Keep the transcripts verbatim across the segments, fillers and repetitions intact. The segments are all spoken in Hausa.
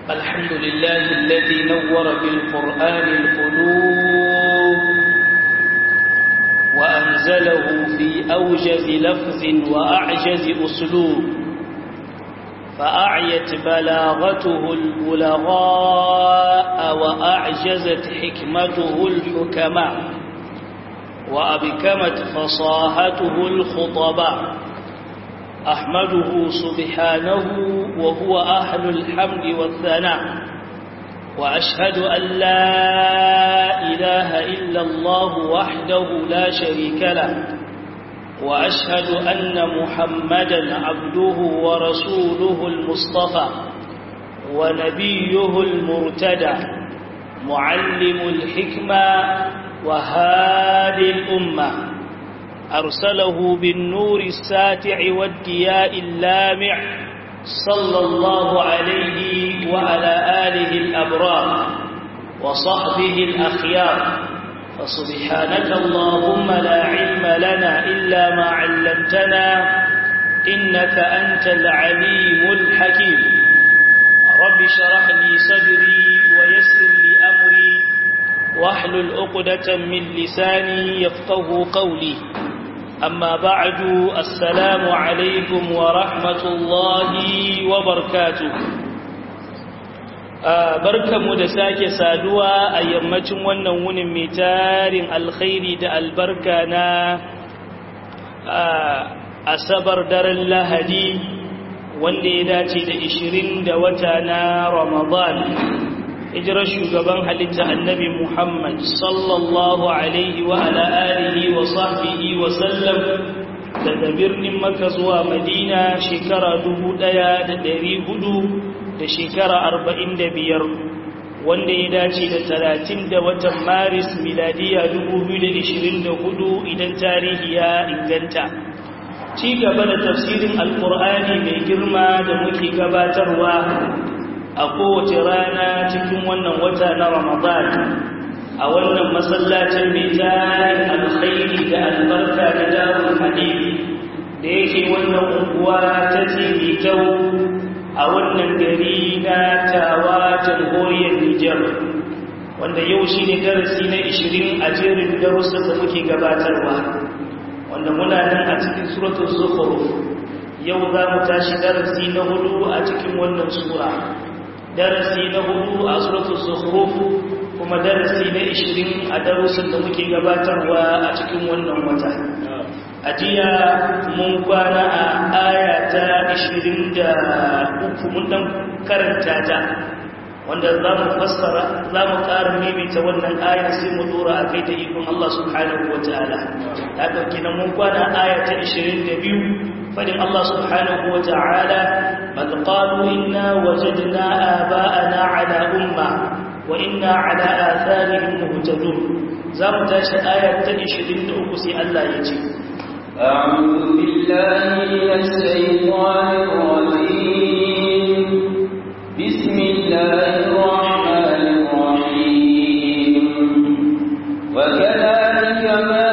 الحمد لله الذي نور بالقرآن القلوب وأنزله في أوجز لفظ وأعجز أسلوب فأعيت بلاغته البلغاء وأعجزت حكمته الحكماء وأبكمت فصاحته الخطباء أحمده سبحانه وهو أهل الحمد والثناء وأشهد أن لا إله إلا الله وحده لا شريك له وأشهد أن محمدا عبده ورسوله المصطفى ونبيه المرتدى معلم الحكمة وهادي الأمة أرسله بالنور الساتع والضياء اللامع صلى الله عليه وعلى آله الأبرار وصحبه الأخيار فسبحانك اللهم لا علم لنا إلا ما علمتنا إنك أنت العليم الحكيم رب شرح لي صدري ويسر لي أمري واحلل عقدة من لساني يفقه قولي أما بعد السلام عليكم ورحمة الله وبركاته barkamu da sake saduwa a yammacin wannan wunin mai tarin alkhairi da albarka na asabar daren lahadi wanda ya dace da ishirin da wata na ramadan hijirar shugaban halitta annabi Muhammad sallallahu alaihi wa ala alihi wa sahbihi wa sallam daga birnin Makka zuwa Madina shekara dubu ɗaya da ɗari hudu da shekara arba'in da biyar wanda ya dace da talatin da watan Maris miladiya dubu biyu da ishirin da hudu idan tarihi ya inganta. Ci gaba da tafsirin Alƙur'ani mai girma da muke gabatarwa a kowace rana cikin wannan wata na Ramadan a wannan masallacin mai tarin alkhairi da albarka da darul hadith da yake wannan unguwa ta Tibitau a wannan gari na Tawa jamhuriyar Nijar wanda yau shine darasi na ishirin a jerin darussan da muke gabatarwa wanda muna nan a cikin suratul Zukhruf yau za mu tashi darasi na hudu a cikin wannan sura darasi na hudu a suratul Zukhruf kuma darasi na ishirin a darussan da muke gabatarwa a cikin wannan wata. A jiya mun kwana a aya ta ishirin da uku mun dan karanta ta wanda za mu fassara za mu ƙara maimaita wannan ayar sai mu dora a kai da ikon Allah subhanahu wa ta'ala. Ta ɗauki nan mun kwana aya ta ishirin da biyu فإن الله سبحانه وتعالى بل قالوا إنا وجدنا آباءنا على أمة وإنا على آثارهم مهتدون زام تاشي آية تنشدين أقسي ألا يجي أعوذ بالله من الشيطان الرجيم بسم الله الرحمن الرحيم وكذلك ما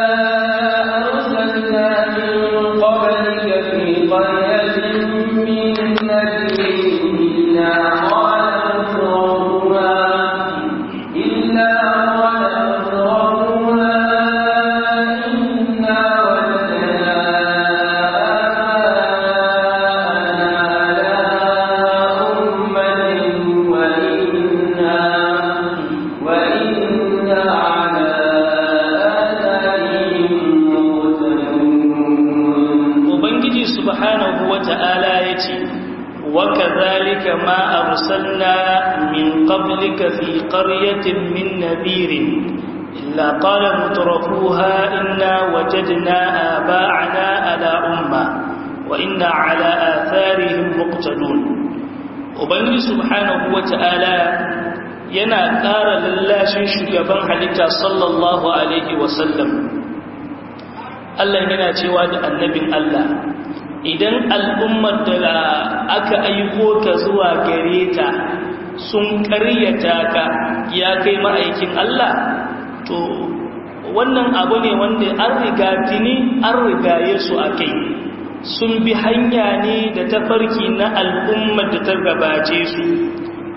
ما أرسلنا من قبلك في قرية من نذير إلا قال مترفوها إنا وجدنا آباءنا على أمة وإنا على آثارهم مقتدون وبنجي سبحانه وتعالى yana ƙara lallashin shugaban halitta sallallahu alaihi wasallam. Allah yana cewa da annabin Allah idan al'ummar da aka aiko ka zuwa gare ta sun ƙaryata ka ya kai ma'aikin Allah to wannan abu ne wanda an riga tuni an rigaye su a kai sun bi hanya ne da tafarki na al'ummar da ta gabace su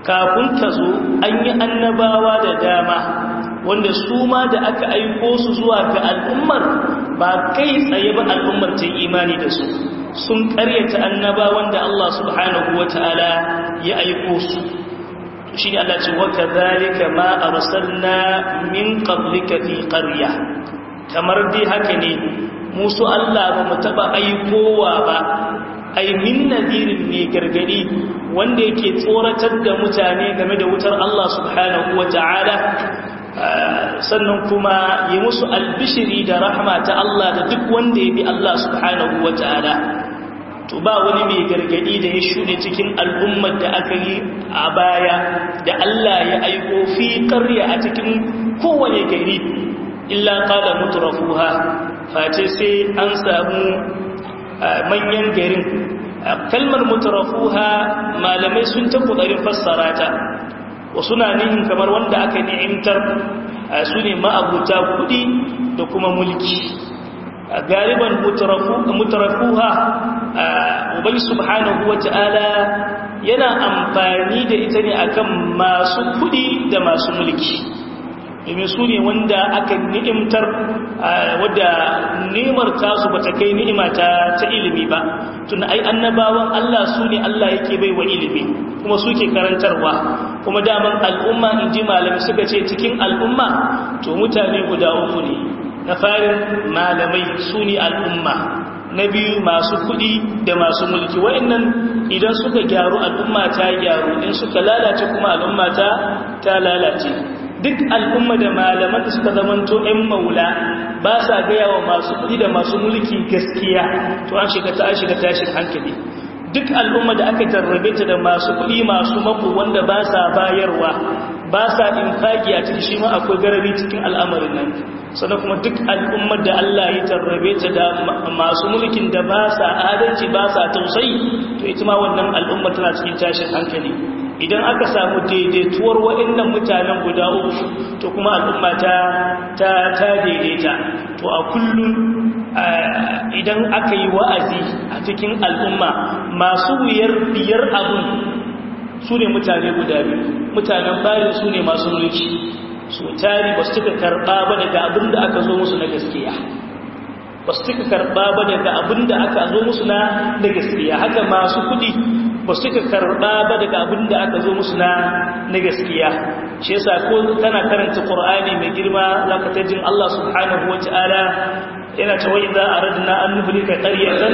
kafin ka zo an yi annabawa da dama wanda su ma da aka aiko su zuwa ga al'ummar ba kai tsaye ba al'ummar ta imani da su sun karyata annabawan da Allah subhanahu wata'ala ya aiko su shi ne Allah ce wa kadhalika ma arsalna min qablika fi qarya kamar dai haka ne musu Allah ba mu taba aikowa ba ai min nadirin ne gargadi wanda yake tsoratar da mutane game da wutar Allah subhanahu wata'ala sannan kuma yi musu albishiri da rahma ta Allah da duk wanda ya bi Allah subhanahu wata'ala to ba wani mai gargadi da ya shuɗe cikin al'ummar da aka yi a baya da Allah ya aiko fi ƙarya a cikin kowane gari illa qala mutrafuha face sai an samu manyan garin kalmar mutrafuha malamai sun ta kokarin fassara ta wasu na nihin kamar wanda aka ni'imtar su ne ma'abuta kudi da kuma mulki galiban mutrafuha ubangi subhanahu wata'ala yana amfani da ita ne akan masu kudi da masu mulki domin su ne wanda aka ni'imtar wadda ni'imar tasu ba ta kai ni'ima ta ilimi ba tun ai annabawan Allah su ne Allah yake bai wa ilimi kuma suke karantarwa kuma daman al'umma in ji malami suka ce cikin al'umma to mutane guda uku ne na farin malamai su ne al'umma na biyu masu kuɗi da masu mulki wa'annan idan suka gyaru al'umma ta gyaru in suka lalace kuma al'umma ta ta lalace duk al'umma da malaman da suka zamanto ‘yan maula ba sa gaya wa masu kuɗi da masu mulki gaskiya to an shiga ta shiga tashin hankali duk al'umma da aka jarrabe ta da masu kuɗi masu mako wanda ba sa bayarwa ba sa infaki a cikin shi ma akwai garabi cikin al'amarin nan sannan kuma duk al'ummar da Allah ya jarrabe ta da masu mulkin da ba sa adalci ba sa tausayi to ita ma wannan al'umma tana cikin tashin hankali idan aka samu daidaituwar waɗannan mutanen guda uku to kuma al'umma ta ta ta daidaita to a kullum idan aka yi wa'azi a cikin al'umma masu wuyar biyar abun su ne mutane guda biyu mutanen bayan su ne masu mulki su tari ba su cika karɓa ba daga abin da aka zo musu na gaskiya ba su cika karɓa ba daga abin da aka zo musu na gaskiya haka masu kuɗi ba su cika karɓa ba daga abin da aka zo musu na gaskiya shi yasa ko kana karanta Qur'ani mai girma zaka ta jin Allah subhanahu wata'ala yana ta wai za a radna an nuhlika qaryatan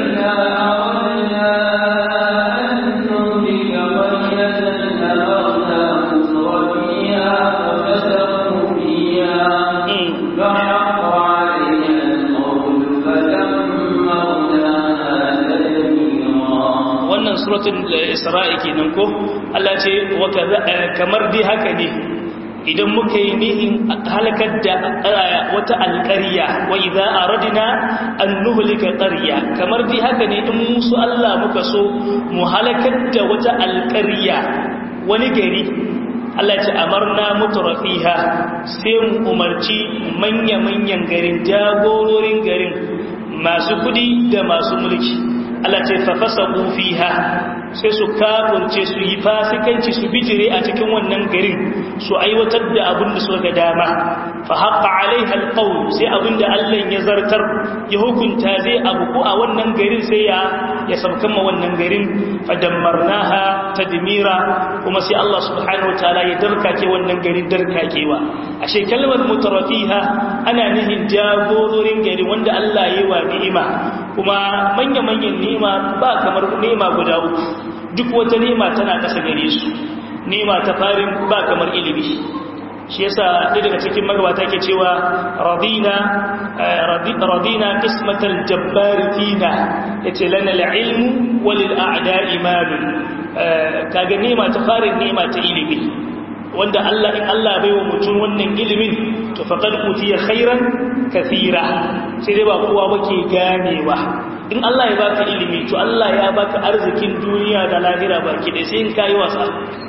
suratul isra'i kenan ko Allah ce kamar dai haka ne idan muka yi nihin halakar da wata alƙarya wa idza aradna an nuhlika qarya kamar dai haka ne in musu Allah muka so mu halakar da wata alƙarya wani gari Allah ce amarna mutrafiha sai mu umarci manya-manyan garin jagororin garin masu kudi da masu mulki Allah ce fafasaku fiha sai su kafurce su yi fasikanci su bijire a cikin wannan garin su aiwatar da abin da suka dama fa haqqa alaiha alqawl sai abin da Allah ya zartar ya hukunta zai abu a wannan garin sai ya ya sabkama wannan garin fa dammarnaha tadmira kuma sai Allah subhanahu wataala ya darkake wannan garin darkakewa ashe kalmar mutarafiha ana nihin jagororin gari wanda Allah ya yi wa ni'ima kuma manya-manyan ni'ima ba kamar ni'ima guda uku duk wata ni'ima tana kasa gare su ni'ima ta farin ba kamar ilimi shi yasa ɗaya daga cikin magabata ke cewa radina radina qismatal jabbar fina yace lana al-ilmu walil a'da'i malun kaga ni'ima ta farin ni'ima ta ilimi wanda Allah in Allah bai wa mutum wannan ilimin to faqad utiya khairan kathira sai dai ba kowa bake ganewa in Allah ya baka ilimi to Allah ya baka arzikin duniya da lahira baki dai sai in kai wasa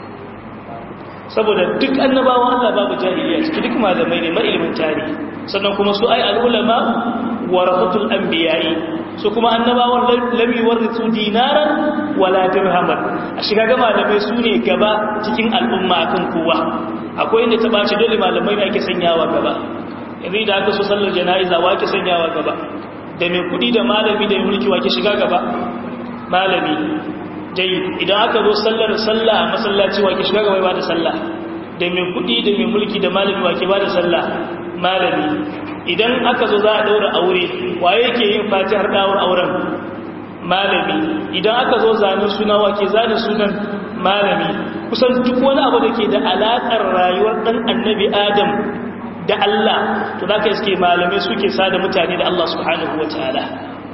saboda duk annabawan Allah babu jahiliya ciki duk malamai ne mai ilimin tarihi sannan kuma su ai al-ulama warasatul anbiya'i su kuma annabawan lam yuwarrisu dinaran wala dirhaman shiga ga malamai su ne gaba cikin al'umma akan kowa akwai inda ta bace dole malamai ne ake sanyawa gaba yanzu idan aka so sallar jana'iza wa ake sanyawa gaba da mai kudi da malami da mai mulki wa ke shiga gaba malami dai idan aka zo sallar sallah a masallaci wa ke shiga gaba ba da sallah da mai kudi da mai mulki da malami wa ke ba da sallah malami idan aka zo za a daura aure waye yake yin fatihar dawar auren malami idan aka zo zanen suna wa ke zanen sunan malami kusan duk wani abu da ke da alaƙar rayuwar ɗan annabi adam da Allah to za ka iske malamai suke sada mutane da Allah subhanahu wa ta'ala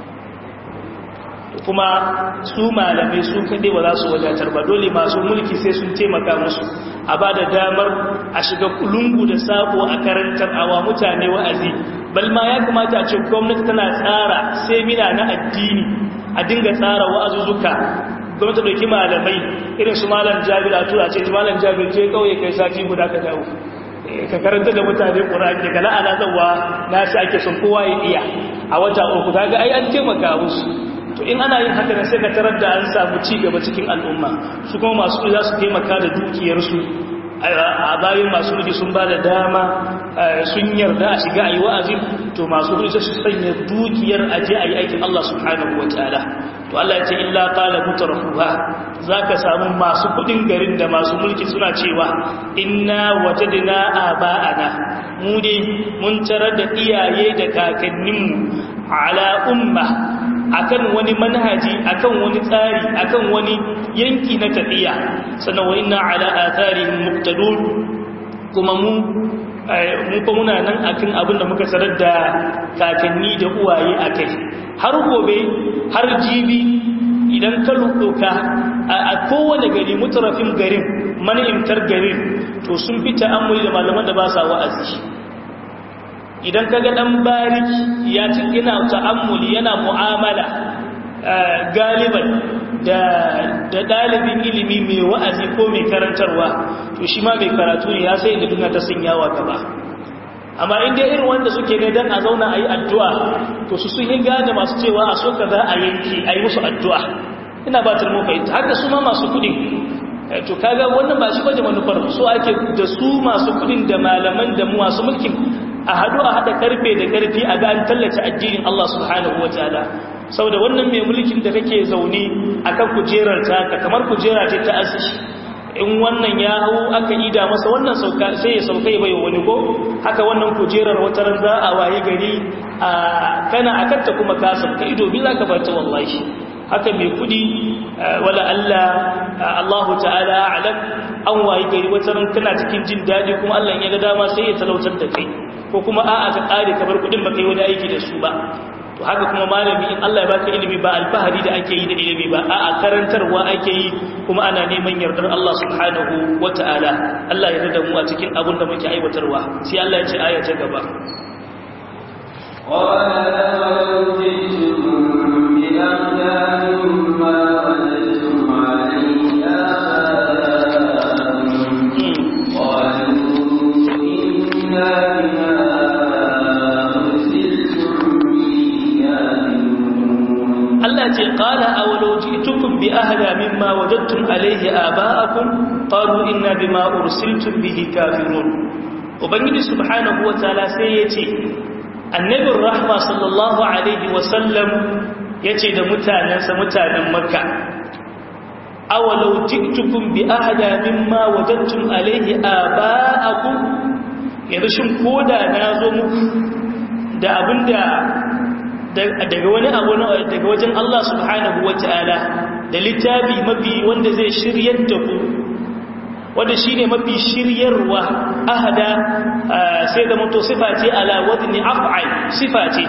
kuma su malamai su kaɗai ba za su wadatar ba dole masu mulki sai sun taimaka musu a ba da damar a shiga lungu da sako a karantar awa mutane wa'azi balma ya kamata a ce gwamnati tana tsara semina na addini a dinga tsara wa'azuzzuka gwamnati dauki malamai irin su malam jabir a tura ce malam jabir je kauye kai sati guda ka dawo ka karanta da mutane qur'ani daga la'ana zawa na shi ake son kowa ya iya a wata uku kaga ai an taimaka musu to in ana yin haka sai ka tarar da an samu ci gaba cikin al'umma su kuma masu za su taimaka da dukiyarsu a bayan masu mulki sun ba da dama sun yarda a shiga a yi wa'azin to masu mulki su sanya dukiyar aje a yi aikin Allah subhanahu wa ta'ala to Allah ya ce illa qala mutrafuha zaka samu masu kudin garin da masu mulki suna cewa inna wajadna aba'ana mu dai mun tarar da iyaye da kakanninmu ala umma akan wani manhaji akan wani tsari akan wani yanki na tafiya sannan wa inna ala atharihim muqtadun kuma mu mu fa muna nan akan abin da muka sarar da kakanni da uwaye akai har gobe har jibi idan ka lukoka a kowane gari mutarafin garin manimtar garin to sun fi ta'ammuli da malaman da ba sa wa'azi idan kaga dan bariki ya ci yana ta'ammuli yana mu'amala galiban da da dalibin ilimi mai wa'azi ko mai karantarwa to shi ma mai karatu ne ya sai da duniya ta sanyawa gaba amma inda irin wanda suke ne dan a zauna ayi addu'a to su sun yi gane masu cewa a so kaza a yanki ayi musu addu'a ina ba ta mu fahimta haka su ma masu kudi to kaga wannan ba shi baje manufar su ake da su masu kudin da malaman da mu masu mulkin a hadu a hada karfe da karfi a ga an tallace addinin Allah subhanahu wataala saboda wannan mai mulkin da kake zaune akan kujerar ta kamar kujera ce ta asiri in wannan ya hau aka ida masa wannan sauka sai ya saukai bai wani ko haka wannan kujerar wata ran za a waye gari a kana akanta kuma ka sauka ido bi zaka bar ta wallahi haka mai kudi wala Allah Allah ta'ala a'lam an waye gari wata ran kana cikin jin dadi kuma Allah ya ga dama sai ya talautar da kai ko kuma a'a ka kare ka bar kudin baka yi wani aiki da su ba to haka kuma malami in Allah ya baka ilimi ba alfahari da ake yi da ilimi ba a'a karantarwa ake yi kuma ana neman yardar Allah subhanahu wata'ala Allah ya yarda mu a cikin abin da muke aiwatarwa sai Allah ya ce aya ta gaba ce qala awalau ji'tukum bi ahda mimma wajadtum alayhi aba'akum qalu inna bima ursiltum bihi kafirun ubangiji subhanahu wataala sai yace annabir rahma sallallahu alaihi wasallam yace da mutanansa mutanen makka awalau ji'tukum bi ahda mimma wajadtum alayhi aba'akum yanzu shin koda nazo muku da abinda daga wani abu daga wajen Allah subhanahu wata'ala da littafi mafi wanda zai shiryar da ku wanda shine mafi shiryarwa ahada sai da mutu sifati ala wadni af'al sifati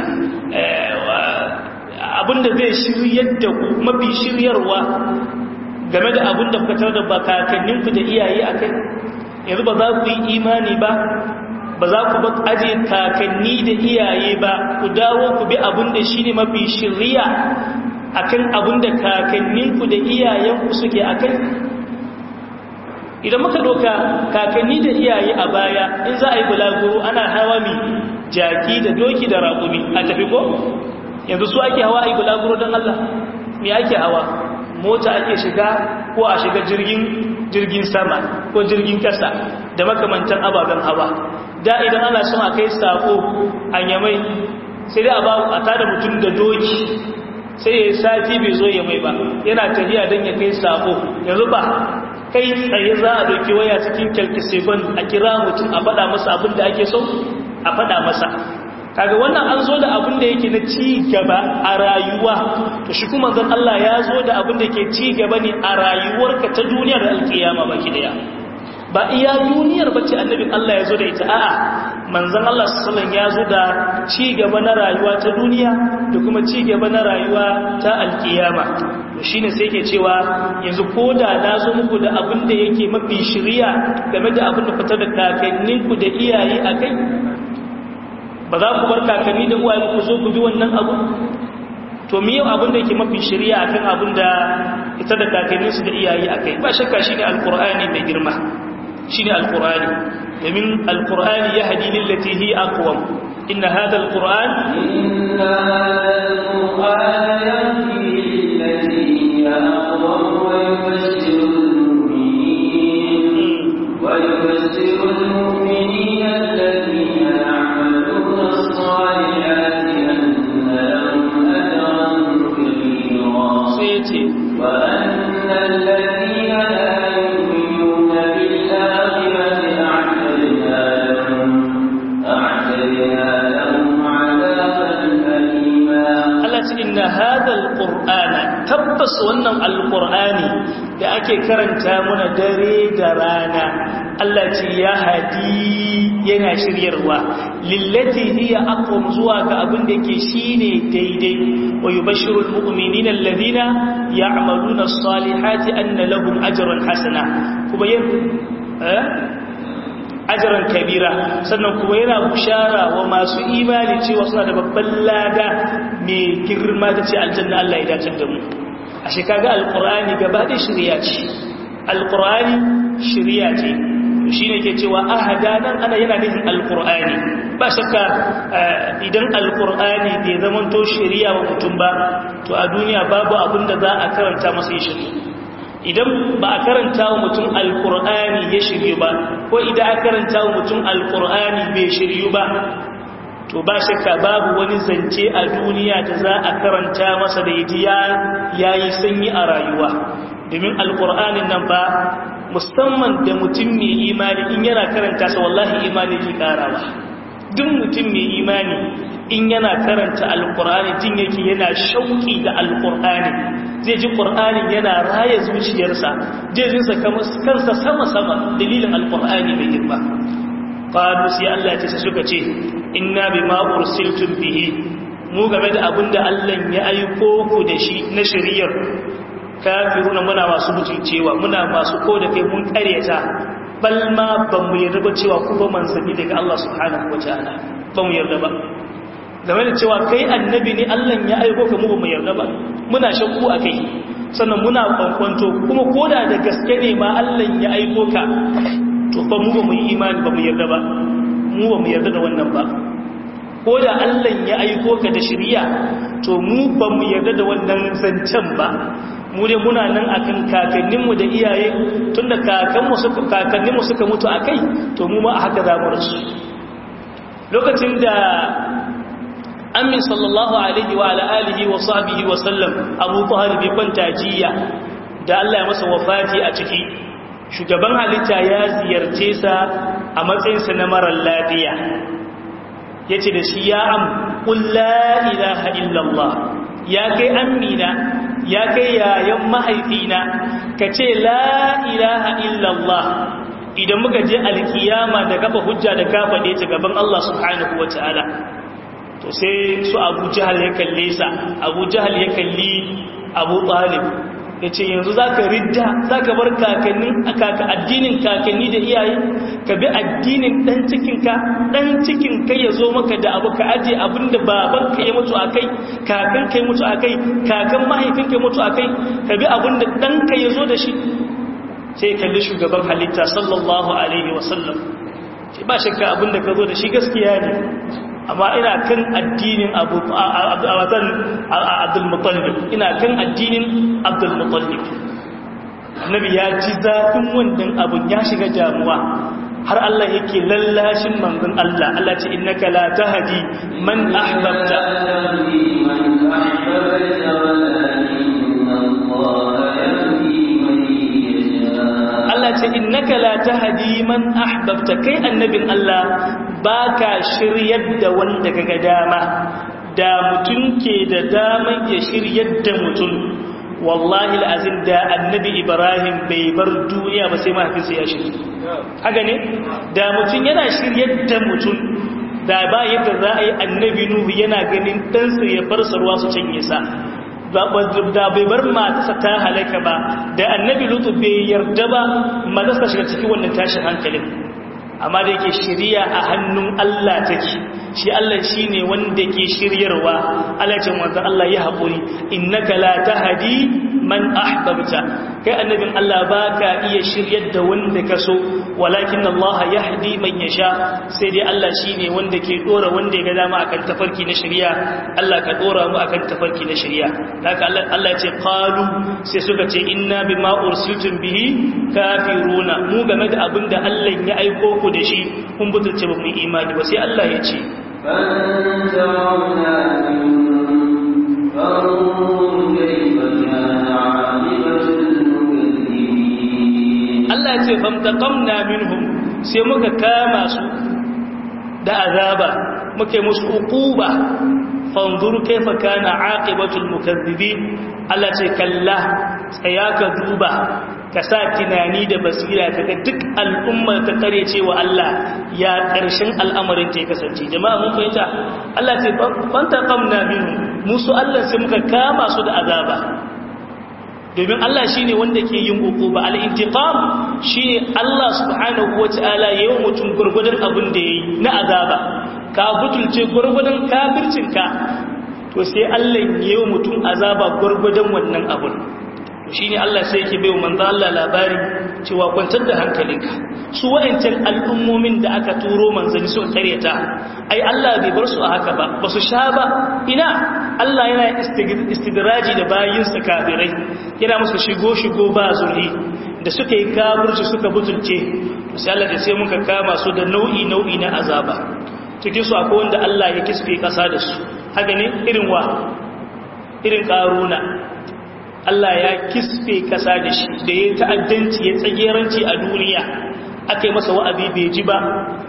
abinda zai shiryar da ku mafi shiryarwa game da abinda kuka tarar da bakakanninku da iyaye akai yanzu ba za ku yi imani ba ba za ku aje kakanni da iyaye ba ku dawo ku bi abin da shi ne mafi shirya akan abin da kakanninku da iyayenku suke akai idan muka doka kakanni da iyaye a baya in za a yi bulaguro ana hawa mi jaki da doki da raƙumi a tafi ko yanzu su ake hawa a yi bulaguro don Allah me ake hawa mota ake shiga ko a shiga jirgin jirgin sama ko jirgin kasa da makamantan ababen hawa. Da idan ana son a kai sako a Yamai sai dai a ba a tada mutum da doki sai ya sati bai zo Yamai ba yana tafiya don ya kai sako. Yanzu ba kai tsaye za a doki waya cikin kyalkisegon a kira mutum a faɗa masa abin da ake so a faɗa masa. Kaga wannan an zo da abin da yake na ci gaba a rayuwa, to shi kuma zan Allah ya zo da abin da ke ci gaba ne a rayuwarka ta duniya da alkiyama baki daya. Ba iya duniyar bace annabin Allah ya zo da ita, a'a manzon Allah sallallahu alaihi wasallam ya zo da ci gaba na rayuwa ta duniya da kuma ci gaba na rayuwa ta alkiyama. To shine sai yake cewa yanzu koda na zo muku da abin da yake mafi shiriya game da abin da fitar da kakanninku da iyaye akai, ba za ku bar kakanni da uwaye ku zo ku bi wannan abu? To me yau abin da yake mafi shiriya akan abin da ita da kakanninsu da iyaye akai? Ba shakka shine alqur'ani mai girma, shine alqur'ani. domin alqur'ani yahdi lillati hi aqwam. inna hadha alqur'an inna alqur'ana yahdi lillati hi aqwam wa yubashshiru al-mu'minin wa yubashshiru al-mu'minina alladhina ya'maluna as-salihati anna lahum ajran kabira. sayyati wa anna alladhina la yu'minuna bil akhirati a'tadna lahum a'tadna lahum 'adaban alima. Allah ce inna hadha alqur'ana, tabbas wannan alqur'ani da ake karanta muna dare da rana, Allah ce ya hadi yana shiryarwa lillati hiya aqwam zuwa ga abin da yake shine daidai. wa yubashshirul mu'minina alladhina ya'maluna as-salihati anna lahum ajran hasana, kuma yin eh ajran kabira, sannan kuma yana bushara wa masu imani cewa suna da babban lada mai girma da ce aljanna. Allah ya dace da mu. ashe kaga alqur'ani gaba da shari'a ce, alqur'ani shari'a ce. shine ke cewa ahadanan ana yana nufin alqur'ani. ba shakka idan alqur'ani bai zamanto shari'a wa mutum ba, to a duniya babu abin da za a karanta masa shi. idan ba a karanta wa mutum alqur'ani ya shiryu ba, ko idan a karanta wa mutum alqur'ani bai shiryu ba, to ba shakka babu wani zance a duniya da za a karanta masa da ya yi sanyi a rayuwa. domin alqur'anin nan ba musamman da mutum mai imani in yana karanta sa wallahi imani ke karawa. duk mutum mai imani in yana karanta alqur'ani jin yake yana shauki da alqur'ani, zai ji qur'anin yana raya zuciyarsa, zai ji sa kansa sama sama dalilin alqur'ani mai girma. qalu sai Allah ya ce suka ce inna bima ursiltum bihi, mu game da abinda Allah ya aiko ku da shi na shari'ar, kafiruna muna masu mutuncewa, muna masu ko da kai mun kareta, bal ma ban mu yarda ba cewa ku ba manzanni daga Allah subhanahu wataala, ba mu yarda ba game da cewa kai annabi ne Allah ya aiko ka, mu ba mu yarda ba, muna shakku akai, sannan muna kwankwanto kuma koda da gaske ne ma Allah ya aiko ka, to ba mu ba mu yi imani, ba mu yarda ba, mu ba mu yarda da wannan ba. koda Allah ya aiko ka da shari'a, to mu ba mu yarda da wannan zancen ba. mu dai muna nan akan kakanninmu da iyaye, tunda kakanmu suka kakanninmu suka mutu akai, to mu ma haka za mu rasu. lokacin da Amin sallallahu alaihi wa ala alihi wa sahbihi wa sallam Abu Talib bai kwanta jiya da Allah ya masa wafati a ciki, shugaban halitta ya ziyarce sa a matsayinsa na marar lafiya, yace da shi ya am qul la ilaha illallah, ya kai amina, ya kai yayan mahaifina, ka ce la ilaha illallah. idan muka je alkiyama da kafa hujja da ka faɗe ta gaban Allah subhanahu wataala, to sai su Abu Jahal ya kalle sa, Abu Jahal ya kalli Abu Talib, yace yanzu zaka ridda, zaka bar kakannin akaka addinin kakanni da iyaye, ka bi addinin dan cikin ka, dan cikin kai yazo maka da abu ka aje abinda baban ka ya mutu akai, kakan ka ya mutu akai, kakan mahaifin ka ya mutu akai, ka bi abinda dan ka yazo da shi. sai kalli shugaban halitta sallallahu alaihi wasallam, sai ba shakka abinda ka zo da shi gaskiya ne, amma ina kan addinin Abu Abdul Muttalib, ina kan addinin Abdul Muttalib. annabi ya ji zafin wannan abun ya shiga damuwa har Allah yake lallashin manzon Allah Allah ce innaka la tahdi man ahbabta Allah ce innaka la tahdi man ahbabta kai annabin Allah baka shiryar da wanda kaga dama da mutun ke da daman ya shiryar da mutun wallahi alazim da annabi Ibrahim bai bar duniya ba sai mahaifinsa ya shirye haka ne da mutun yana shiryar da mutun da ba yadda za a yi annabi Nuhu yana ganin ɗansa ya bar sarwa su cinye sa da bai bar matarsa ta halaka ba da annabi Lutu bai yarda ba matarsa shiga cikin wannan tashin hankalin amma da yake shiriya a hannun Allah take shi Allah shine wanda ke shiryarwa Allah ce manzo Allah ya haƙuri innaka la tahdi man ahbabta kai annabin Allah baka iya shiryar da wanda ka so walakin Allah yahdi man yasha sai dai Allah shine wanda ke dora wanda ya ga dama akan tafarki na shiriya Allah ka dora mu akan tafarki na shiriya haka Allah Allah ya ce qalu sai suka ce inna bima ursiltum bihi kafiruna mu game da abinda Allah ya aiko ku da shi kun butulce ba mu imani ba sai Allah ya ce فانتظرنا منهم فانظر كيف كان عاقبة المكذبين Allah ya ce famtaqamna minhum sai muka kama su da azaba muke musu uquba fanzur kaifa kana aqibatul mukaththibin Allah ce kalla tsaya ka duba ka sa tunani da basira kaga duk al'ummar ta kare cewa Allah ya karshen al'amarin ta kasance jama'a mun fahimta Allah ce fantaqamna minhum musu Allah sai muka kama su da azaba domin Allah shine wanda ke yin uquba al-intiqam shine Allah subhanahu wataala yayin mutum gurgudan abin da yayi na azaba ka butulce gurgudan kafircinka to sai Allah yayin mutum azaba gurgudan wannan abun shine Allah sai yake bayo manzo Allah labari cewa kwantar da hankalinka su wayancan al'ummomin da aka turo manzanni sun kareta ai Allah bai bar su a haka ba basu sha ba ina Allah yana istidraji da bayin sa kafirai yana musu shigo shigo ba zuri da suka yi kafirci suka butulce sai Allah da sai muka kama su da nau'i nau'i na azaba cikin su akwai wanda Allah ya kisfe kasa da su haka ne irin wa irin karuna Allah ya kisfe kasa da shi da ya ta'addanci ya tsageranci a duniya aka yi masa wa'abi bai ji ba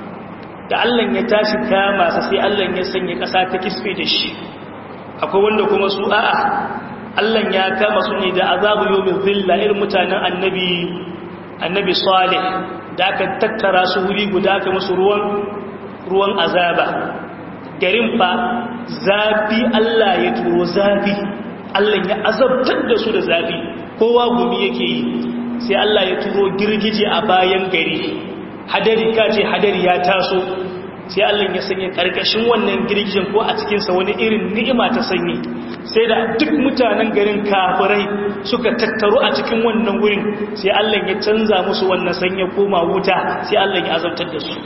da Allah ya tashi kama sa sai Allah ya sanya kasa ta kisfe da shi akwai wanda kuma su a'a Allah ya kama su ne da azabu yawmin zilla irin mutanen annabi annabi salih da aka tattara su wuri guda aka musu ruwan ruwan azaba garin fa zafi Allah ya turo zafi Allah ya azabtar da su da zafi kowa gumi yake yi sai Allah ya turo girgije a bayan gari hadari kace hadari ya taso sai Allah ya sanya karkashin wannan girgijen ko a cikin sa wani irin ni'ima ta sanyi sai da duk mutanen garin kafirai suka tattaru a cikin wannan gurin sai Allah ya canza musu wannan sanya koma wuta sai Allah ya azabtar da su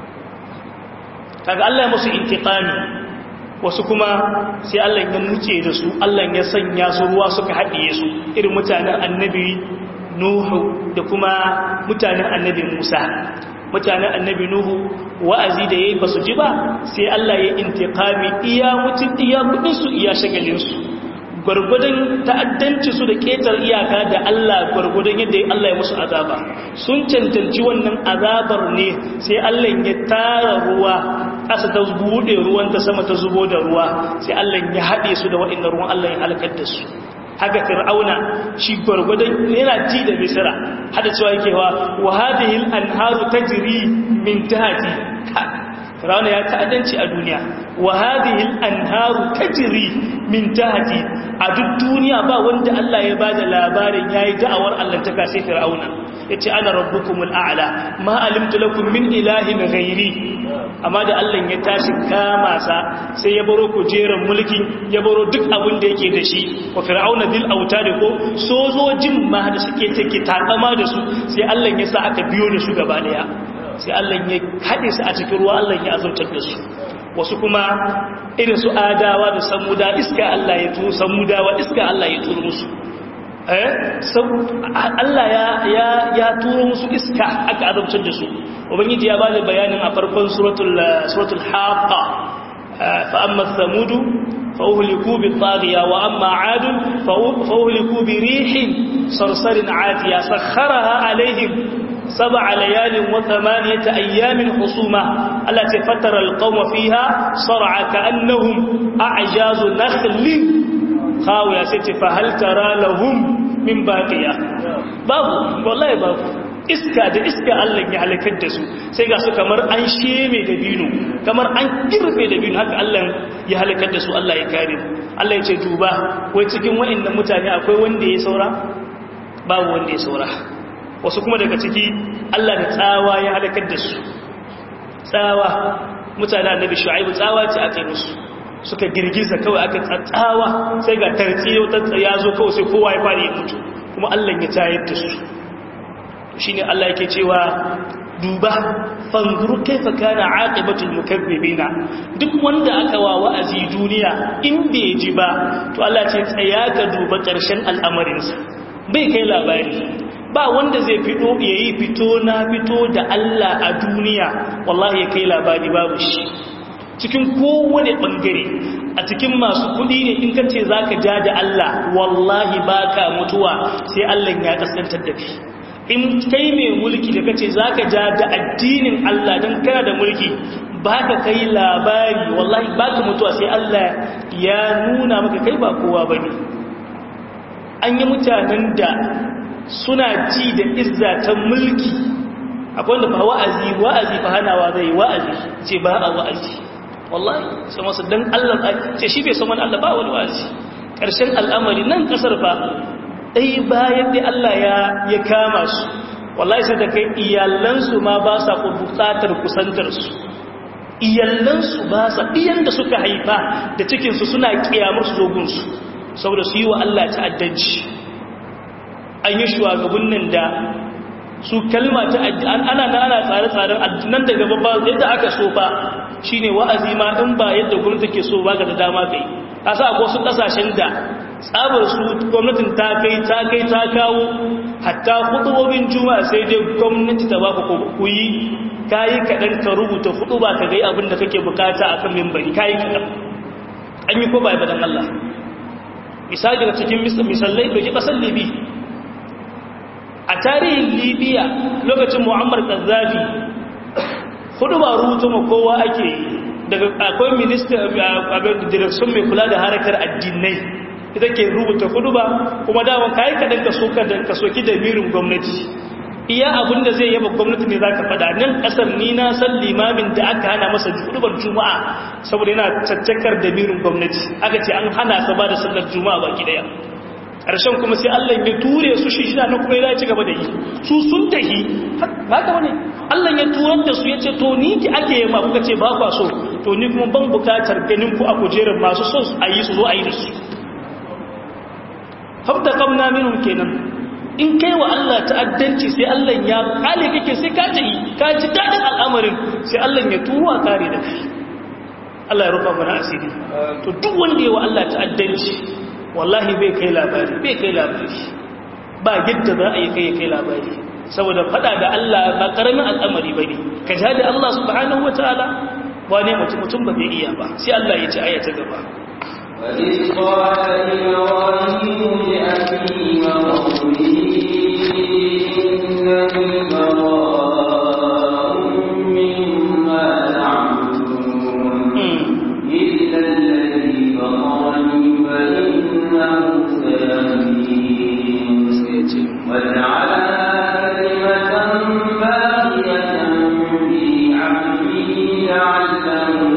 kaga Allah ya musu intiqami wasu kuma sai Allah ya nuce da su Allah ya sanya su ruwa suka haɗiye su irin mutanen annabi Nuhu da kuma mutanen annabi Musa mutanen annabi Nuhu wa'azi da yayi basu ji ba sai Allah ya intiqami iya mutun iya kudin su iya shagalin su gurgudan ta'addanci su da ketar iyaka da Allah gurgudan yadda Allah ya musu azaba sun cancanci wannan azabar ne sai Allah ya tara ruwa ƙasa ta bude ruwan ta sama ta zubo da ruwa sai Allah ya haɗe su da wa'annan ruwan Allah ya halakar da su haka fir'auna shi gurgudan yana ji da misra hada cewa yake wa wa hadhihi al-anharu tajri min tahti fir'auna ya ta'addanci a duniya wa hadhihi al-anharu tajri min tahti a duk duniya ba wanda Allah ya bada labarin yayi da'awar Allah ta kashe fir'auna yace ana rabbukumul a'la ma alimtu lakum min ilahin ghairi amma da Allah ya tashi kama sa sai ya baro kujeran mulki ya baro duk abin da yake da shi wa fir'auna bil autad ko sojojin ma da suke take takama da su sai Allah ya sa aka biyo da su gaba daya sai Allah ya hade su a cikin ruwa Allah ya azurtar da su wasu kuma irin su adawa da samuda iska Allah ya turo samudawa iska Allah ya turo musu eh Allah ya ya ya turo musu iska aka azabtar da su ubangiji ya bada bayanin a farkon suratul suratul haqa fa amma thamudu fa uhliku bi taghiya wa amma aad fa uhliku bi rihin sarsarin atiya sakharaha alaihim سبع ليال وثمانية أيام حصومة التي فتر القوم فيها صرع كأنهم أعجاز نخل خاوية ست فهل ترى لهم من باقية بابو والله بابو iska da iska Allah ya halakar da su sai ga su kamar an sheme da binu kamar an girbe da binu haka Allah ya halakar da su Allah ya kare Allah ya ce duba wai cikin waɗannan mutane akwai wanda ya saura babu wanda ya saura wasu kuma daga ciki Allah da tsawa ya halakar da su tsawa mutane annabi shu'aib tsawa ce aka yi musu suka girgiza kawai aka tsawa sai ga tartsiyo ta ya zo kawai sai kowa ya fara ya mutu kuma Allah ya tayar da su shine Allah yake cewa duba fanzuru kaifa kana aqibatul mukazzibina duk wanda aka wa wa'azi duniya in bai ji ba to Allah ce tsaya ka duba ƙarshen al'amarinsa bai kai labari ba wanda zai fito yayi fito na fito da Allah a duniya wallahi ya kai labari babu shi cikin kowane bangare a cikin masu kudi ne in kace zaka ja da Allah wallahi baka mutuwa sai Allah ya kaskantar da kai in kai mai mulki da kace zaka ja da addinin Allah dan kana da mulki baka kai labari wallahi baka mutuwa sai Allah ya nuna maka kai ba kowa bane an yi mutanen da suna ji da izza ta mulki akwai wanda ba wa'azi wa'azi fa hanawa zai wa'azi ce ba a wa'azi wallahi sai masu dan Allah ce shi bai san wani Allah ba wani wa'azi karshen al'amari nan kasar fa dai bayan da Allah ya ya kama su wallahi sai da kai iyalansu ma ba sa buƙatar kusantar su iyalansu ba sa iyan da suka haifa da cikin su suna kiyamar su dogun su saboda su yi wa Allah ta'addanci an yi shugaban nan da su kalma ta ana ana ana tsare-tsaren addinan daga babba yadda aka so fa shine wa'azi ma din ba yadda gwamnati ke so ba ga da dama kai kasa akwai su kasashen da tsabar su gwamnatin ta kai ta kai ta kawo hatta khutubobin juma'a sai dai gwamnati ta baka ku yi kai kadan ka rubuta khutuba ka ga abin da kake bukata akan minbari kai kadan an yi ko ba ibadan Allah misali daga cikin misalai da ke kasar Libya a tarihin Libya lokacin Muammar Gaddafi hudu ba rubutu ma kowa ake daga akwai minister abin direction mai kula da harakar addinai ita ke rubuta hudu ba kuma dawon kayi kadan ka soka da ka soki da mirin gwamnati iya abinda zai yaba gwamnati ne zaka fada nan kasar ni na san limamin da aka hana masa hudubar juma'a saboda yana caccakar da mirin gwamnati aka ce an hana sa ba da sallar juma'a baki daya ƙarshen kuma sai Allah ya ture su shi shida na kuma ya ci gaba da yi su sun tahi haka wani Allah ya turar da su ya ce to ni ki ake yi ma kuka ce ba kwa so to ni kuma ban bukatar ganin ku a kujerar masu so a yi su zo a yi da su habda kamna minhum kenan in kai wa Allah ta'addanci sai Allah ya kale kake sai ka ji ka ji dadin al'amarin sai Allah ya tuwa kare da kai Allah ya rufa mana asiri to duk wanda ya wa Allah ta'addanci wallahi bai kai labari bai kai labari ba yadda za a yi kai kai labari saboda fada da Allah ba karamin al'amari bane ka ja da Allah subhanahu wataala wane mutum mutum ba zai iya ba sai Allah ya ce aya ta gaba وَإِذْ قَالَ إِبْرَاهِيمُ لِأَبِيهِ وَقَوْمِهِ إِنَّنِي بَرَاءٌ مِّمَّا تَعْبُدُونَ إِلَّا الَّذِي فَطَرَنِي فَإِنَّهُ سَيَهْدِينِ وَجَعَلَهَا كَلِمَةً بَاقِيَةً فِي عَقِبِهِ لَعَلَّهُمْ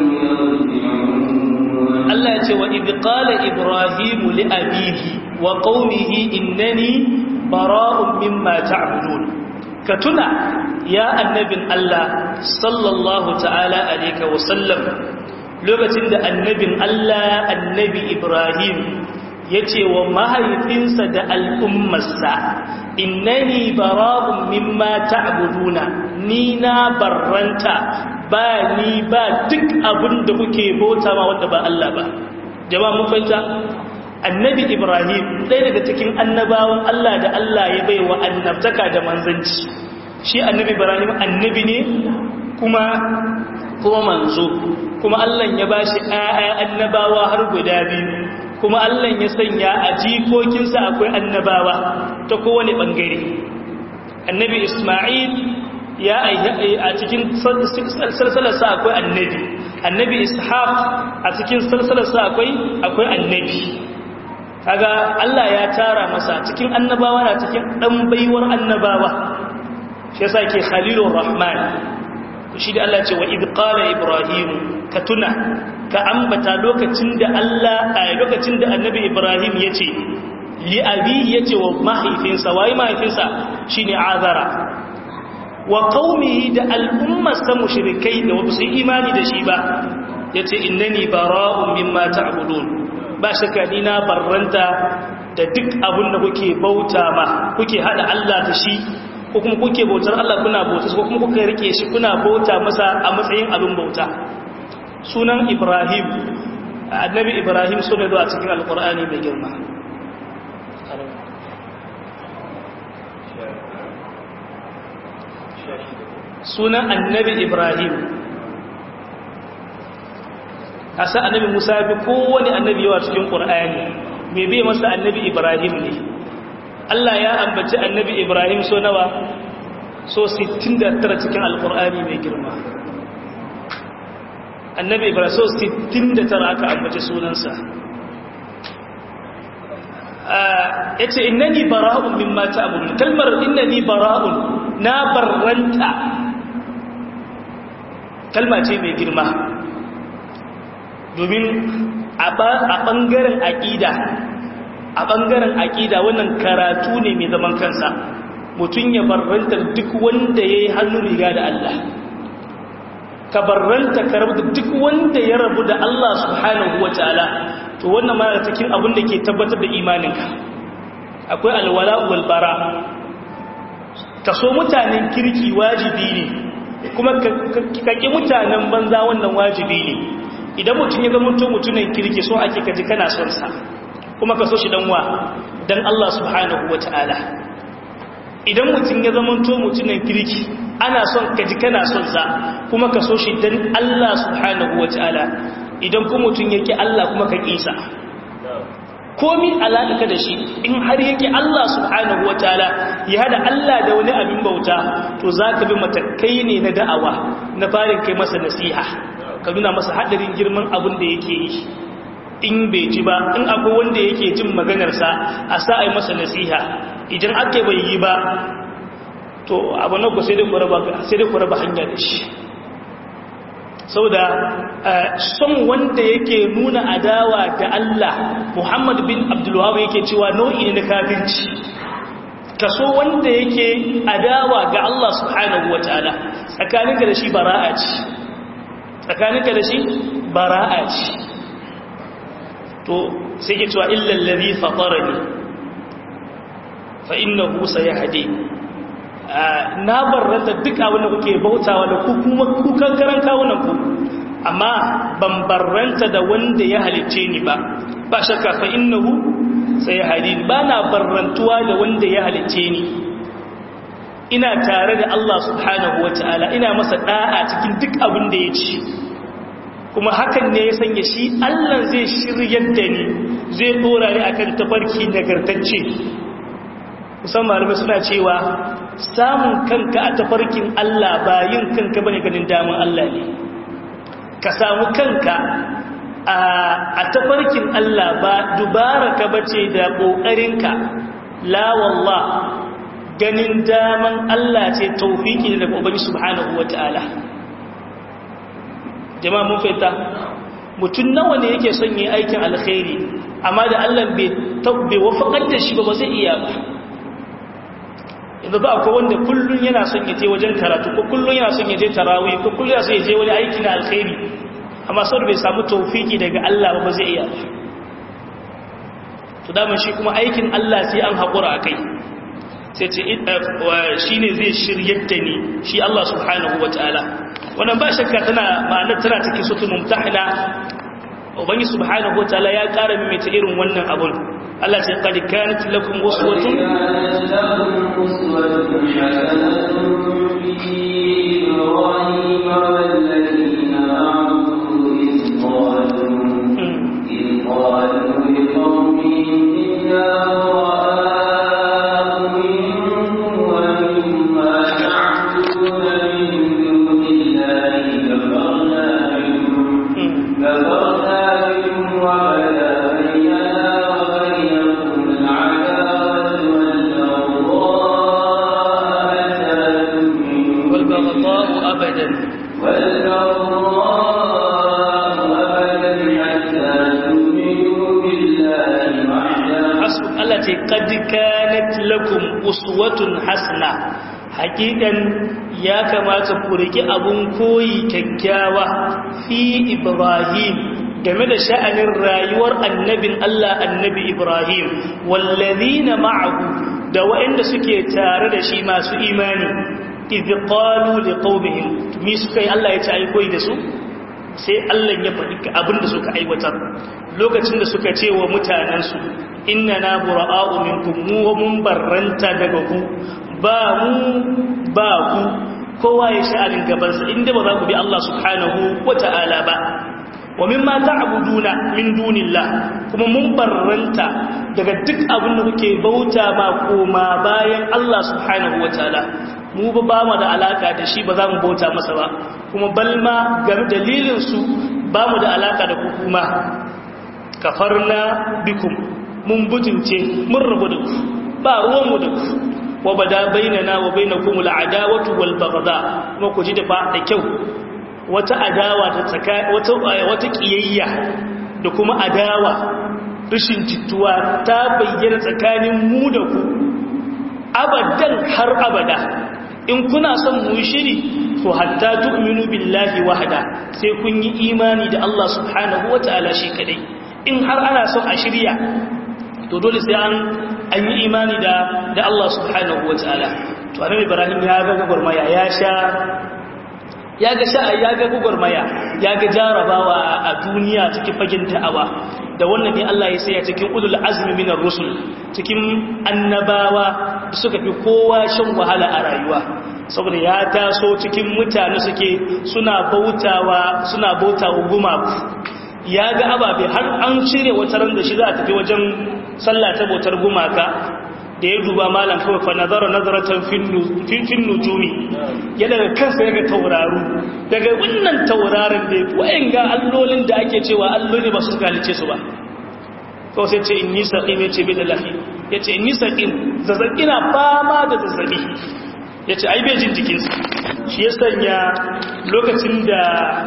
Allah ya ce wa idh qala ibrahimu li abihi wa qaumihi innani bara'un mimma ta'budun ka tuna ya annabin Allah sallallahu ta'ala alayka wa sallam lokacin da annabin Allah annabi Ibrahim yace wa mahaifinsa da al'ummarsa innani bara'un mimma ta'buduna ni na barranta ba ni ba duk abin da kuke bauta ma wanda ba Allah ba jama'a mun fahimta annabi Ibrahim ɗaya daga cikin annabawan Allah da Allah ya bai wa annabtaka da manzanci shi annabi Ibrahim annabi ne kuma kuma manzo kuma Allah ya bashi ayya annabawa har guda biyu kuma Allah ya sanya a jikokinsa akwai annabawa ta kowane bangare annabi Isma'il ya a cikin salsalarsa akwai annabi annabi Ishaq a cikin salsalarsa akwai akwai annabi kaga Allah ya tara masa cikin annabawa na cikin dan baiwar annabawa shi yasa ke Khalilur Rahman shi da Allah ce wa id qala ibrahim ka tuna ka ambata lokacin da Allah a lokacin da annabi Ibrahim yace li abi yace wa mahaifinsa wai mahaifinsa shine Azara wa qaumihi da al'ummarsa mushrikai da wasu imani da shi ba yace innani bara'un mimma ta'budun ba shakka ni na barranta da duk abin da kuke bauta ma kuke hada Allah da shi ko kuma kuke bautar Allah kuna bauta ko kuma kuka rike shi kuna bauta masa a matsayin abin bauta sunan Ibrahim annabi Ibrahim sunan da a cikin alqur'ani mai girma sunan annabi Ibrahim asa annabi Musa bi kowane annabi yawa cikin Qur'ani me bai masa annabi Ibrahim ne Allah ya ambaci annabi Ibrahim so nawa so sittin da tara cikin alqur'ani mai girma annabi Ibrahim so sittin da tara aka ambaci sunansa yace innani bara'un mimma ta'budun kalmar innani bara'un na barranta kalma ce mai girma domin a ɓangaren aƙida a ɓangaren aƙida wannan karatu ne mai zaman kansa mutum ya barranta duk wanda ya yi hannu riga da Allah ka barranta ka rabu da duk wanda ya rabu da Allah subhanahu wa ta'ala to wannan ma cikin abin da ke tabbatar da imaninka akwai alwala wal bara ka so mutanen kirki wajibi ne kuma ka ƙi mutanen banza wannan wajibi ne idan mutum ya zama mutumin kirki so ake kaji kana son sa kuma ka so shi dan wa dan Allah subhanahu wataala idan mutum ya zama mutumin kirki ana son kaji kana son sa kuma ka so shi dan Allah subhanahu wataala idan kuma mutum yake Allah kuma ka kisa komi alaƙa da shi in har yake Allah subhanahu wataala ya hada Allah da wani abin bauta to zaka bi matakai ne na da'awa na farin kai masa nasiha ka nuna masa hadarin girman abin da yake yi in bai ji ba in akwai wanda yake jin maganarsa a sa ai masa nasiha idan ake bai yi ba to abu na ku sai dai ku raba sai dai ku raba hanya da shi saboda son wanda yake nuna adawa da Allah Muhammad bin Abdul Wahhab yake cewa nau'i ne na kafirci kaso wanda yake adawa ga Allah subhanahu wataala tsakaninka da shi bara'a ce tsakaninka da shi bara'a ce to sai ke cewa illa allazi fatarani fa innahu sayahdi na barranta duk abin da kuke bautawa da ku kuma ku kankaran kawunan ku amma ban barranta da wanda ya halicce ni ba ba shakka fa innahu sayahdi ba na barrantuwa da wanda ya halicce ni ina tare da Allah subhanahu wataala ina masa da'a cikin duk abin da ya ci kuma hakan ne ya sanya shi Allah zai shiryar da ni zai dora ni akan tafarki nagartacce musamman malamai suna cewa samun kanka a tafarkin Allah ba yin kanka bane ganin daman Allah ne ka samu kanka a tafarkin Allah ba dubara ka bace da kokarinka la wallah ganin daman Allah ce tawfiki ne daga Ubangiji subhanahu wataala jama'a mun fahimta mutum nawa ne yake son yin aikin alkhairi amma da Allah bai tabbe wafakar da shi ba ba zai iya ba yanzu ba akwai wanda kullun yana son ya je wajen karatu ko kullun yana son ya je tarawih ko kullun yana son ya je wani aiki na alkhairi amma sau bai samu tawfiki daga Allah ba ba zai iya ba to daman shi kuma aikin Allah sai an haƙura a kai sai ce shi ne zai shiryar da ni shi Allah subhanahu wa ta'ala wannan ba shakka tana ma'anar tana cikin sutul mumtahina ubangi subhanahu wataala ya ƙara mai ta irin wannan abun Allah ce qad kanat lakum uswatun qad kanat lakum uswatun hasana hakikan ya kamata ku riki abun koyi kyakkyawa fi Ibrahim game da sha'anin rayuwar annabin Allah annabi Ibrahim wallazina ma'ahu da waɗanda suke tare da shi masu imani idh qalu liqaumihim mi suka yi Allah ya ci ai koyi da su sai Allah ya faɗi abin da suka aiwatar lokacin da suka ce wa mutanensu inna na bura'a'u minkum mu wa mun barranta daga ku ba mu ba ku kowa ya sha'anin gabansa inda ba za ku bi Allah subhanahu wata'ala ba wa mimma ta'buduna min dunillah kuma mun barranta daga duk abin da kuke bauta ba koma bayan Allah subhanahu wata'ala mu ba ba mu da alaka da shi ba za mu bauta masa ba kuma balma ga dalilin su ba mu da alaka da ku kuma kafarna bikum mun butunce mun rabu da ku ba ruwanmu da ku wa bada bainana wa bainakum al'adawatu wal baghdha kuma ku ji da ba da kyau wata adawa ta tsaka wata wata kiyayya da kuma adawa rashin jituwa ta bayyana tsakanin mu da ku abadan har abada in kuna son mu shiri to hatta tu'minu billahi wahda sai kun yi imani da Allah subhanahu wataala shi kadai in har ana son a shirya to dole sai an an yi imani da da Allah subhanahu wataala to annabi Ibrahim ya ga gurmaya ya sha ya ga sha ya ga gurmaya ya ga jarabawa a duniya cikin fagen da'awa da wannan ne Allah ya saya cikin ulul azmi minar rusul cikin annabawa da suka fi kowa shan wahala a rayuwa saboda ya taso cikin mutane suke suna bautawa suna bautawa gumaku ya ga ababe har an cire wata ran da shi za a tafi wajen sallah ta bautar gumaka da ya duba malam kawai fa nazara nazaratan fin nujumi ya daga kansa ya ga tauraru daga wannan taurarin da wayan ga allolin da ake cewa alloli ba su galice su ba kawai sai ce inni saqim ya ce bi da lahi ya ce inni saqim zazzabi ina fama da zazzabi ya ce ai bai jin jikinsa shi ya sanya lokacin da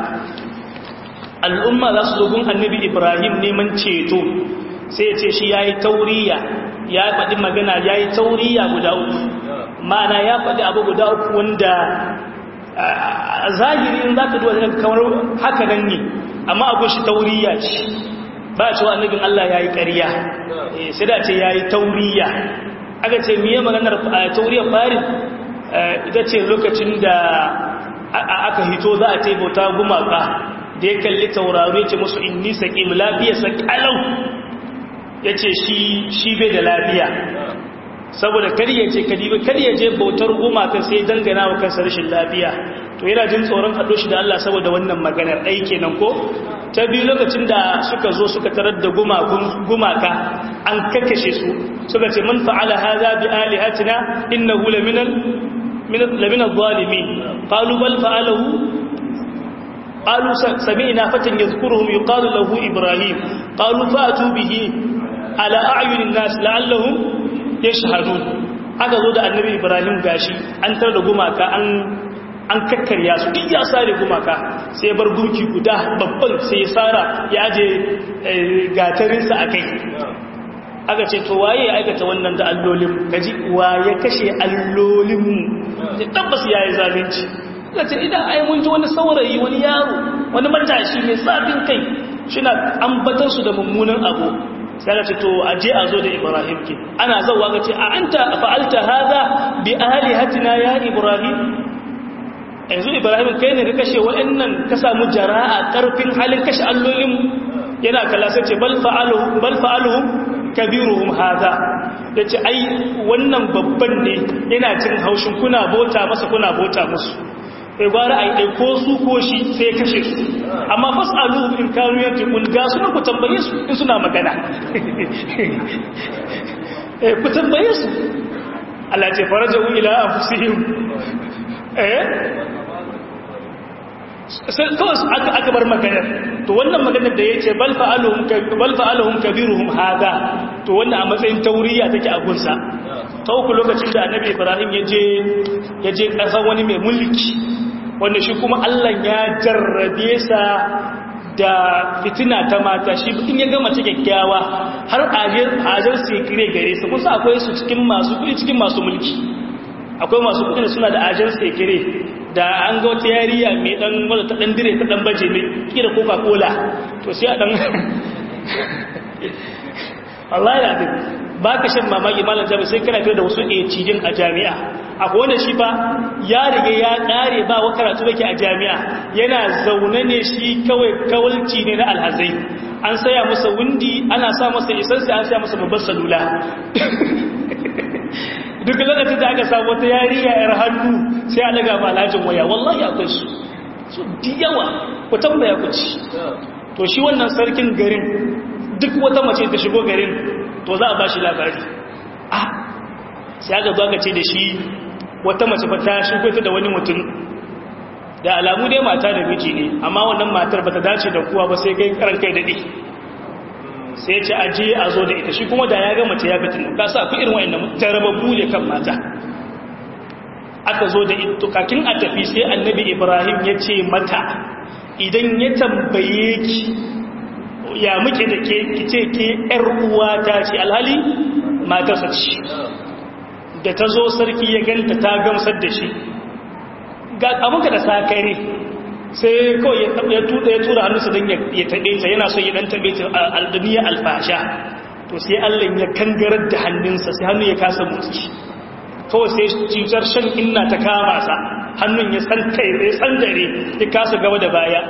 al'umma za su zo gun annabi Ibrahim neman ceto sai ya ce shi ya yi tauriya ya faɗi magana ya yi tauriya guda uku ma'ana ya faɗi abu guda uku wanda a zahirin za ka duwa zai kamar haka nan ne amma abin shi tauriya ce ba a cewa annabin Allah ya yi ƙariya sai da ce ya yi tauriya aka ce miye maganar tauriyar farin ita ce lokacin da aka hito za a ce bauta gumaka da ya kalli tauraro ya ce musu inni saƙim lafiya saƙalau ya ce shi bai da lafiya saboda kar ya ce kar ya je bautar gumaka sai dangana wa kansa rashin lafiya to yana jin tsoron haɗo shi da Allah saboda wannan maganar ɗai kenan ko ta biyu lokacin da suka zo suka tarar da gumaka an kakkashe su suka ce man fa'ala hadha bi alihatina innahu laminal laminal zalimin qalu bal fa'alahu qalu sami'na fatan yadhkuruhum yuqalu lahu ibrahim qalu fa'tu bihi ala a'yunin nas la'allahum yashhadun aka zo da annabi ibrahim gashi an tar da gumaka an an kakkarya su duk ya sare gumaka sai bar gunki guda babban sai ya sara ya aje gatarinsa a kai aka ce to waye ya aikata wannan da allolin kaji waye kashe allolinmu da tabbas ya yi zalunci aka ce idan ai mun ji wani saurayi wani yaro wani matashi mai tsafin kai shi na ambatar su da mummunan abu sai aka ce to aje a zo da ibrahim ke ana zauwa aka ce a anta fa'alta hadha bi alihatina ya ibrahim yanzu ibrahim kai ne ka kashe waɗannan ka samu jara'a ƙarfin halin kashe allolin yana kalla sai ce bal fa'aluhum bal fa'aluhum kabiruhum hada yace ai wannan babban ne yana cin haushin kuna bota masa kuna bota musu sai gwara ai dai ko su ko shi sai kashe su amma fasaluhum in kanu yantiqun ga su ku tambaye su in suna magana eh ku tambaye su Allah ce faraju ila anfusihim eh sai kawai aka bar maganar to wannan maganar da ya ce bal fa'aluhum kabiruhum hada to wannan a matsayin tauriya take a gunsa ta uku lokacin da annabi ibrahim ya je ya je ƙasar wani mai mulki wanda shi kuma allah ya jarrabe sa da fitina ta mata shi in ya gama ta kyakkyawa har ajar sekire gare su kusa akwai su cikin masu kudi cikin masu mulki akwai masu kudi da suna da ajar sekire da an ga wata yariya mai dan wadda ta dan dire ta dan baje mai kira coca-cola to sai a dan wallahi da ba ka shan mamaki malam jami'a sai kana fiye da wasu cijin a jami'a akwai wanda shi ba ya riga ya kare ba wa karatu bake a jami'a yana zaune ne shi kawai kawalci ne na alhazai an saya masa wundi ana sa masa isansa an saya masa babbar salula duk lokacin da aka samu wata yariya yar hannu sai a daga malajin waya wallahi akwai su su diyawa ku tambaya ku ci to shi wannan sarkin garin duk wata mace ta shigo garin to za a ba shi labari ah sai aka zo aka ce da shi wata mace fa ta shigo ta da wani mutum da alamu dai mata da miji ne amma wannan matar bata dace da kowa ba sai kai karan kai dade sai ce aje a zo da ita shi kuma da ya ga mace ya fitin ka sa ku irin wayannan jarababbu ne kan mata aka zo da ita kakin a tafi sai annabi ibrahim ya ce mata idan ya tambaye ki ya muke da ke kice ke yar uwa ta ce alhali matarsa ce da ta zo sarki ya ganta ta gamsar da shi ga abinka da sakare sai kawai ya tuda ya tura hannunsa don ya taɓe ta yana so ya ɗan taɓe ta alduniya alfasha to sai allon ya kangarar da hannunsa sai hannun ya kasa motsi kawai sai cutar shan inna ta kama sa hannun ya san kai ya san dare ya kasa gaba da baya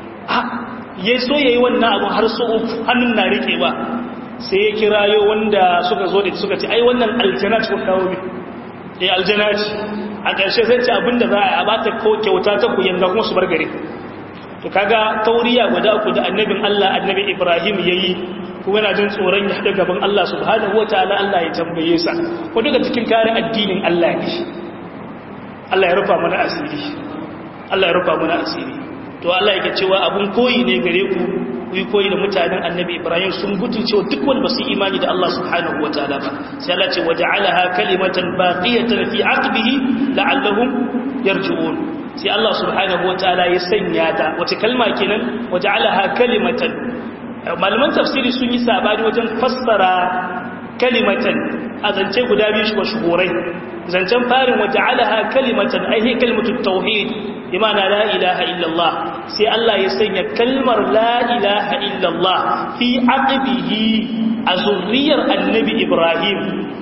ya so ya yi wannan abu har so uku hannun na riƙewa sai ya kirayo wanda suka zo da suka ce ai wannan aljana ce ko kawo ne ya aljana ce a ƙarshe zai ce abinda za a bata ko kyauta ta ku yanga kuma su bar gare to kaga tauriya guda ku da annabin Allah annabi Ibrahim yayi kuma yana jin tsoron ya hada gaban Allah subhanahu wataala Allah ya tambaye sa ko daga cikin kare addinin Allah ne Allah ya rufa mana asiri Allah ya rufa mana asiri to Allah yake cewa abun koyi ne gare ku ku yi koyi da mutanen annabi Ibrahim sun gutulce duk wanda ba su imani da Allah subhanahu wa ta'ala ba sai Allah ce waja'alaha kalimatan baqiyatan fi aqbihi la'allahum yarji'un sai Allah subhanahu wa ta'ala ya sanya ta wace kalma kenan waja'alaha kalimatan malaman tafsiri sun yi sabani wajen fassara kalimatan a zance guda biyu shi shuhurai zancen farin waja'alaha kalimatan ai hi kalmatut tauhid bimana la ilaha illallah sai Allah ya sanya kalmar la ilaha illallah fi aqbihi azurriyar annabi Ibrahim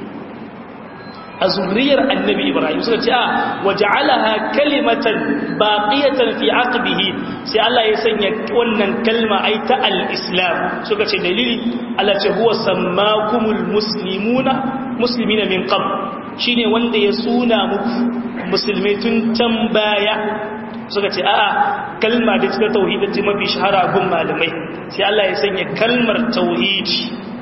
azurriyar annabi Ibrahim suka ce a waja'alaha kalimatan baqiyatan fi aqbihi sai Allah ya sanya wannan kalma ai ta al-islam suka ce dalili Allah ce huwa sammakumul muslimuna muslimina min qabl shine wanda ya suna muku musulmai tun can baya suka ce a'a kalma da cikin tauhidi ce mafi shahara gun malamai sai Allah ya sanya kalmar tauhidi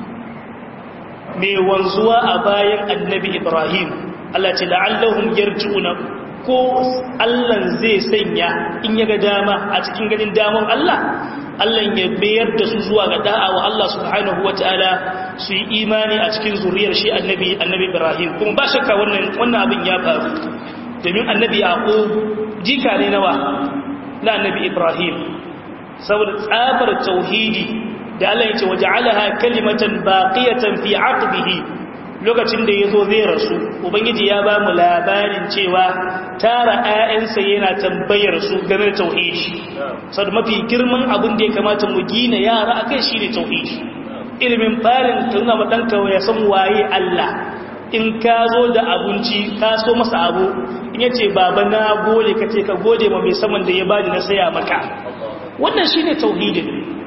mai wanzuwa a bayan annabi Ibrahim Allah ce la'allahum yarji'una ko Allah zai sanya in ya ga dama a cikin ganin daman Allah Allah ya bayar da su zuwa ga da'a wa Allah subhanahu wataala su yi imani a cikin zuriyar shi annabi annabi Ibrahim kuma ba shakka wannan wannan abin ya faru domin annabi Yaqub jika ne nawa na annabi Ibrahim saboda tsabar tauhidi da Allah ya ce waja'alaha kalimatan baqiyatan fi 'aqbihi lokacin da yazo zai rasu ubangiji ya ba mu labarin cewa tara ayyansa yana tambayar su game da tauhidi saboda mafi girman abin da ya kamata mu gina yara akai shine tauhidi ilimin farin tuna ma danka ya san waye Allah in ka zo da abinci ka so masa abu in yace baba na gode kace ka gode ma mai saman da ya bani na saya maka wannan shine tauhidin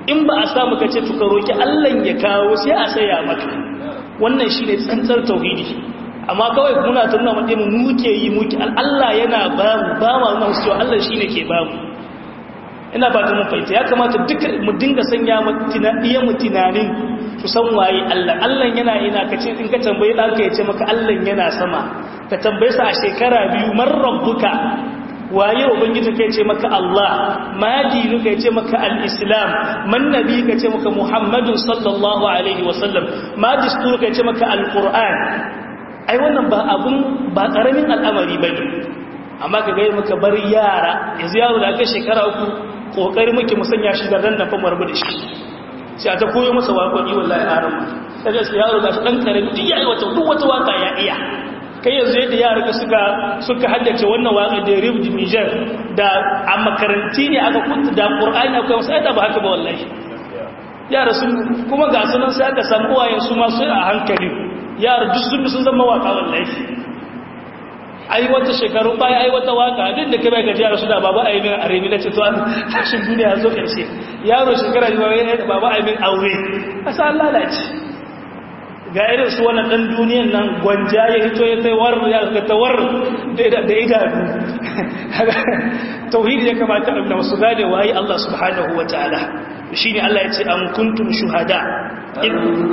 in ba a samu ka ce tuka roki Allah ya kawo sai a saya maka wannan shine tsantsar tauhidi amma kawai muna tunna mu mu muke yi muke Allah yana ba mu ba mu nan cewa Allah shine ke ba mu ina ba ta mun fahimta ya kamata duka mu dinga sanya mu tunaniyan mu tunanin su san waye Allah Allah yana ina kace in ka tambaye danka ya ce maka Allah yana sama ka tambaye sa a shekara biyu man rabbuka waye ubangiji kai ce maka Allah ma dinu kai ce maka al-islam man nabi kai ce maka Muhammadun sallallahu alaihi wasallam ma distur kai ce maka al-Qur'an ai wannan ba abun ba karamin al'amari bane amma ka ga maka bar yara yanzu yaro da kai shekara uku kokari muke musanya shi da rannan fa marbu da shi sai ta koyo masa waƙoƙi wallahi aran kaga sai yaro da dan karami duk yayi wata duk wata waka ya iya kai yanzu yadda yara ka suka suka haddace wannan waƙa da Rib di Niger da a makaranti ne aka kunta da Qur'ani akwai sai da ba haka ba wallahi yara sun kuma ga sunan sai aka samu uwayen su ma su a hankali yara duk sun sun zama waka wallahi ai wata shekaru baya ai wata waka duk da kai ga yara su da baba ai min aremi na ce to tashin duniya zo karshe yaro shekara ne baba ai min aure asa Allah lalace ga irin su wannan dan duniyan nan gwanja ya hito ya kai war ya ga tawar da da idanu tauhidi ya kamata da wasu gane wai Allah subhanahu wataala shine Allah ya ce an kuntum shuhada in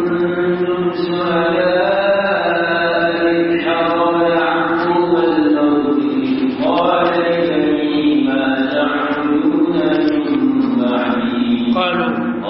قالوا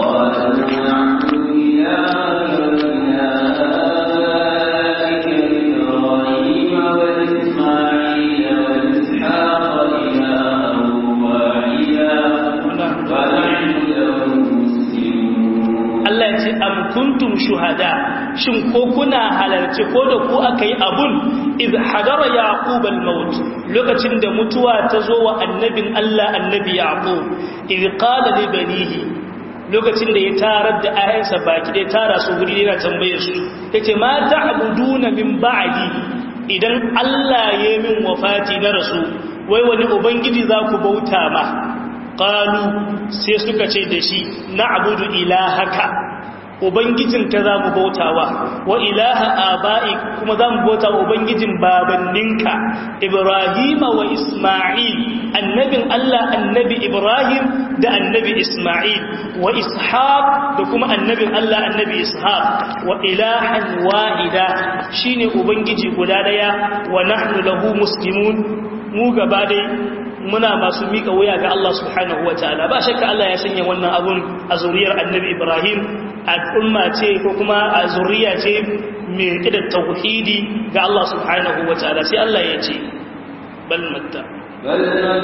kuntum shuhada shin ko kuna halarci ko da ku akai abun iz hadara yaqub al-maut lokacin da mutuwa ta zo wa annabin Allah annabi yaqub iz qala li banihi lokacin da ya tarar da ayyansa baki da tara su guri yana tambaye su yace ma ta'buduna min ba'di idan Allah ya yi min wafati na rasu wai wani ubangiji za ku bauta ma qalu sai suka ce da shi na'budu ilahaka ubangijin ka za mu bautawa wa ilaha aba'i kuma za mu bauta wa ubangijin babanninka ibrahima wa isma'il annabin Allah annabi ibrahim da annabi isma'il wa ishaq da kuma annabin Allah annabi ishaq wa ilahan wahida shine ubangiji guda daya wa nahnu lahu muslimun mu gaba dai muna masu mika wuya ga Allah subhanahu wataala ba shakka Allah ya sanya wannan abun a zuriyar annabi ibrahim al'umma ce ko kuma a zuriya ce mai da tauhidi ga Allah subhanahu wa ta'ala sai Allah ya ce bal matta bal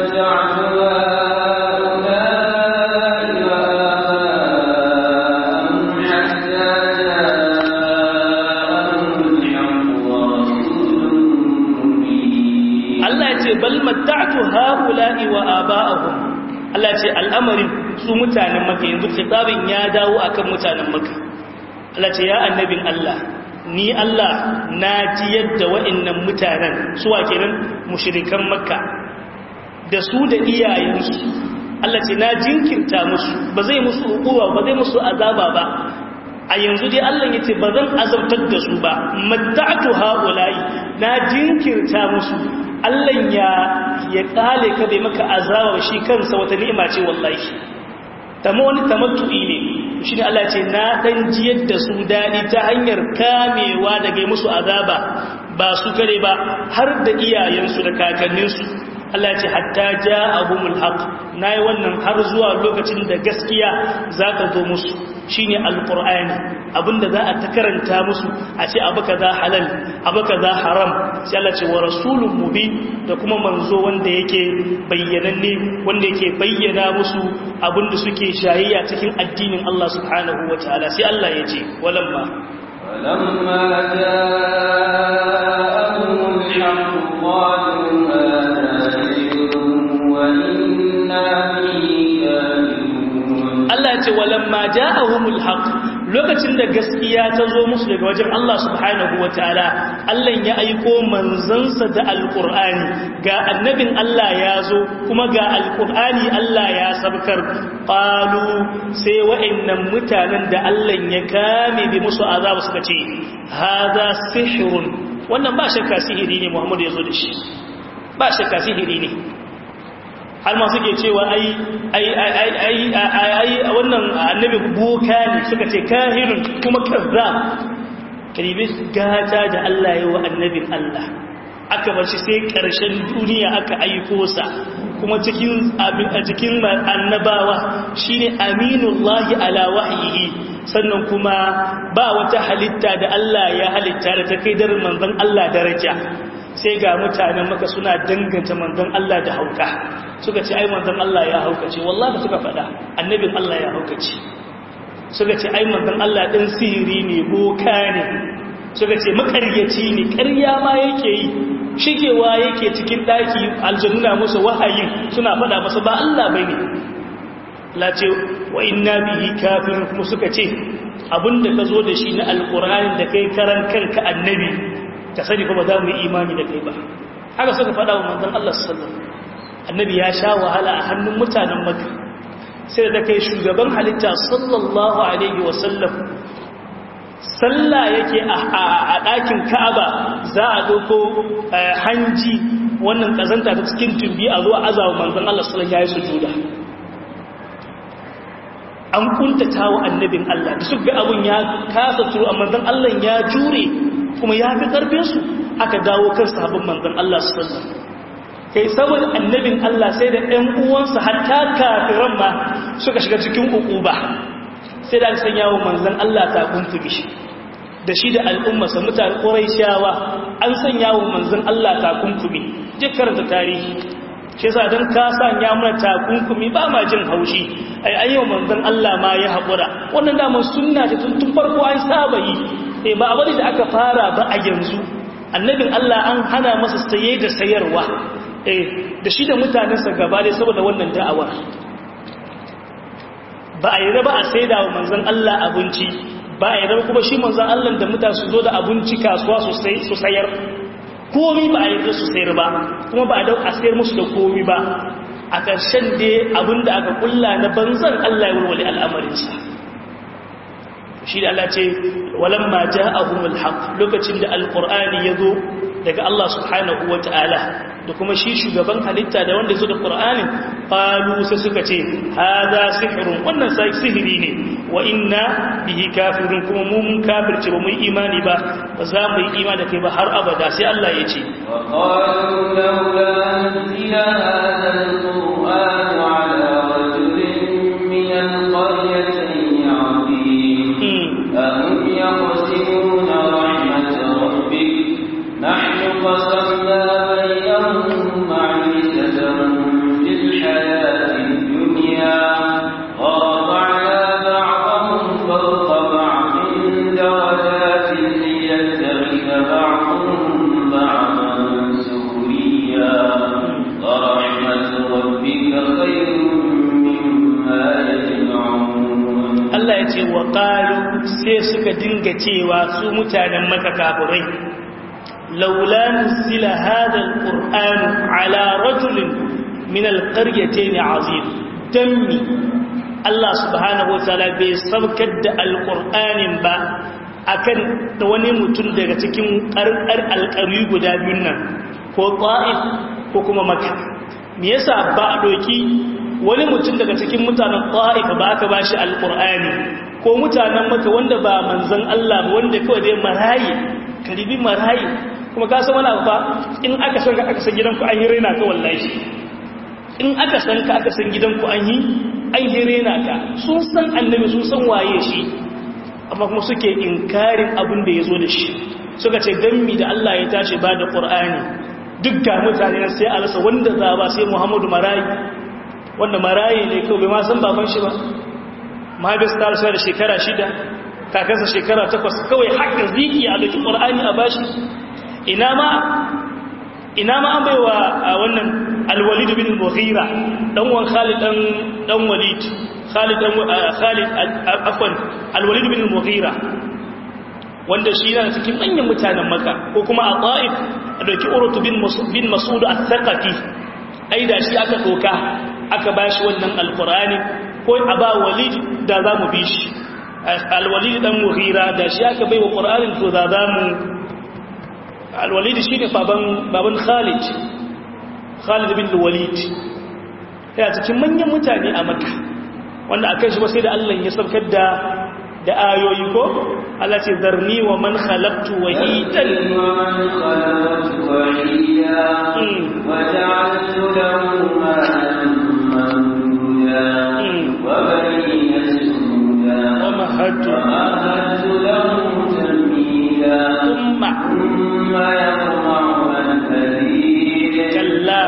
Allah ya ce bal matta'tu ha'ula'i wa aba'ahum Allah ce al'amarin su mutanen maka yanzu khitabin ya dawo akan mutanen maka Allah ce ya annabin Allah ni Allah na ji yadda wa'annan mutanen suwa kenan mushrikan makka da su da iyayensu Allah ce na jinkirta musu ba zai musu hukuma ba zai musu azaba ba a yanzu dai Allah ya ce ba zan azabtar da su ba matta'tu haula'i na jinkirta musu Allah ya ya kale ka bai maka azaba shi kansa wata ni'ima ce wallahi tamma wani tamattu'i ne shi ne Allah ce na dan jiyar da su dadi ta hanyar kamewa daga musu azaba ba su kare ba har da iyayensu da kakanninsu Allah ce hatta ja'ahumul haqq nayi wannan har zuwa lokacin da gaskiya za ta zo musu shine alqur'ani abinda za a ta karanta musu a ce abu kaza halal abu kaza haram sai Allah ce wa rasulun mubin da kuma manzo wanda yake bayyananne wanda yake bayyana musu abinda suke shayayya cikin addinin Allah subhanahu wataala sai Allah ya ce walamma walamma ja'ahumul haqq qalu Allah ce walamma ja'ahumul haqq lokacin da gaskiya ta zo musu daga wajen Allah subhanahu wataala Allah ya aiko manzansa da alqur'ani ga annabin Allah ya zo kuma ga alqur'ani Allah ya sabkar qalu sai wa'annan mutanen da Allah ya kame bi musu azaba suka ce hada sihrun wannan ba shakka sihiri ne Muhammadu ya zo da shi ba shakka sihiri ne har ma suke cewa ai ai ai ai ai wannan annabi boka ne suka ce kahirun kuma kazzab kalibi gata da Allah yayi wa annabin Allah aka bar shi sai karshen duniya aka aiko sa kuma cikin abin a cikin annabawa shine aminullahi ala wahyihi sannan kuma ba wata halitta da Allah ya halitta da ta kai dar manzon Allah daraja sai ga mutanen maka suna danganta manzon Allah da hauka suka ce ai manzon Allah ya haukace wallahi suka faɗa annabin Allah ya haukace suka ce ai manzon Allah ɗan sihiri ne boka ne suka ce makaryaci ne ƙarya ma yake yi shigewa yake cikin ɗaki aljannuna musu wahayin suna faɗa masa ba Allah bane la ce wa inna bihi kafirun kuma suka ce abinda ka zo da shi na alqur'ani da kai karan kanka annabi ka sani kuma za mu yi imani da kai ba haka suka faɗa wa manzon Allah sallallahu alaihi wasallam annabi ya sha wahala a hannun mutanen Makka sai da kai shugaban halitta sallallahu alaihi wasallam sallah yake a ɗakin Ka'aba za a doko hanji wannan kazanta ta cikin tumbi a zo azawa manzon Allah sallallahu alaihi wasallam yayi sujuda an kuntata wa annabin Allah da suka abun ya kasa turu amma manzon Allah ya jure kuma ya fi karfin su aka dawo kan sahabban manzon Allah sallallahu alaihi wasallam kai saboda annabin Allah sai da ɗan uwansa hatta kafiran ma suka shiga cikin ukuba sai da san yawo manzon Allah ta kuntumi shi da shi da al'ummarsa mutane Qurayshawa an san yawo manzon Allah ta kuntumi dukkan da tarihi shi yasa dan ka sanya mana takunkumi ba ma jin haushi ai ayyo manzon Allah ma ya hakura wannan da mun sunna ce tun farko an saba yi eh ba abin da aka fara ba a yanzu annabin Allah an hana masa saye da sayarwa eh da shi da mutanensa gaba dai saboda wannan da'awar ba a yi raba a saida wa manzon Allah abinci ba a yi raba kuma shi manzon Allah da mutane su zo da abinci kasuwa sosai su sayar komi ba a yi da su sayar ba kuma ba a dau a sayar musu da komi ba a ƙarshen dai abinda aka kulla na banzan Allah ya walwale al'amarinsa shi da Allah ce walamma ja'ahumul haqq lokacin da alqur'ani yazo daga Allah subhanahu wataala da kuma shi shugaban halitta da wanda yazo da qur'anin qalu sai suka ce hada sihrun wannan sai sihiri ne wa inna bihi kafirun kuma mu mun kafirce ba mu imani ba ba za mu yi imani da kai ba har abada sai Allah ya ce wa qalu laula nuzila hadha alquran ala rajulin min alqaryatayn azim أهم يقسمون رحمة ربك نحن قسمنا بينهم معيشتهم في الحياة الدنيا ورفعنا بعضهم فوق بعض درجات ليتخذ بعضهم بعضا سخريا ورحمة ربك خير مما يجمعون Allah ya ce wa ƙalu sai suka dinga cewa su mutanen maka kafirai laula nuzila hada alquran ala rajulin min alqaryatayn azim dammi Allah subhanahu wataala bai sabkar da alqur'anin ba akan da wani mutum daga cikin ƙarƙar alƙari guda biyun nan ko ta'if ko kuma makka me yasa ba a doki wani mutum daga cikin mutanen ta'ifa ba aka bashi alqur'ani ko mutanen maka wanda ba manzon Allah ba wanda kawai dai marayi karibi marayi kuma ka san wani abu fa in aka san ka aka san gidanku an yi rena ka wallahi in aka san ka aka san gidanku an yi an yi rena ka sun san annabi sun san waye shi amma kuma suke inkarin abin da yazo da shi suka ce gammi da Allah ya tashi ba da qur'ani duk ga mutane sai a rasa wanda za ba sai Muhammadu marayi wanda marayi ne kawai bai ma san baban shi ba mahaifis ta rasu da shekara shida kakansa shekara takwas kawai haka ziki a doki ƙwar'ani a bashi ina ma ina ma an baiwa wannan alwalid bin mughira dan wan khalid dan dan walid Khalid Khalid afwan al-Walid bin al-Mughira wanda shi yana cikin manyan mutanen Makka ko kuma a Taif a dauki Urwatu bin bin Mas'ud al-Thaqafi ai da shi aka doka aka bashi wannan alqur'ani ko aba Walid da zamu bi shi al-Walid dan Mughira da shi aka baiwa qur'anin to da zamu al-Walid shine baban baban Khalid Khalid bin al-Walid ya cikin manyan mutane a Makka wanda akai shi ba sai da Allah ya saukar da da ayoyi ko Allah ce zarni wa man khalaqtu wahidan wa man khalaqtu wahidan wa ja'altu lahu malan mamduda wa banina shuhuda wa mahadtu lahu tamhida thumma thumma yatma'u an tazid kalla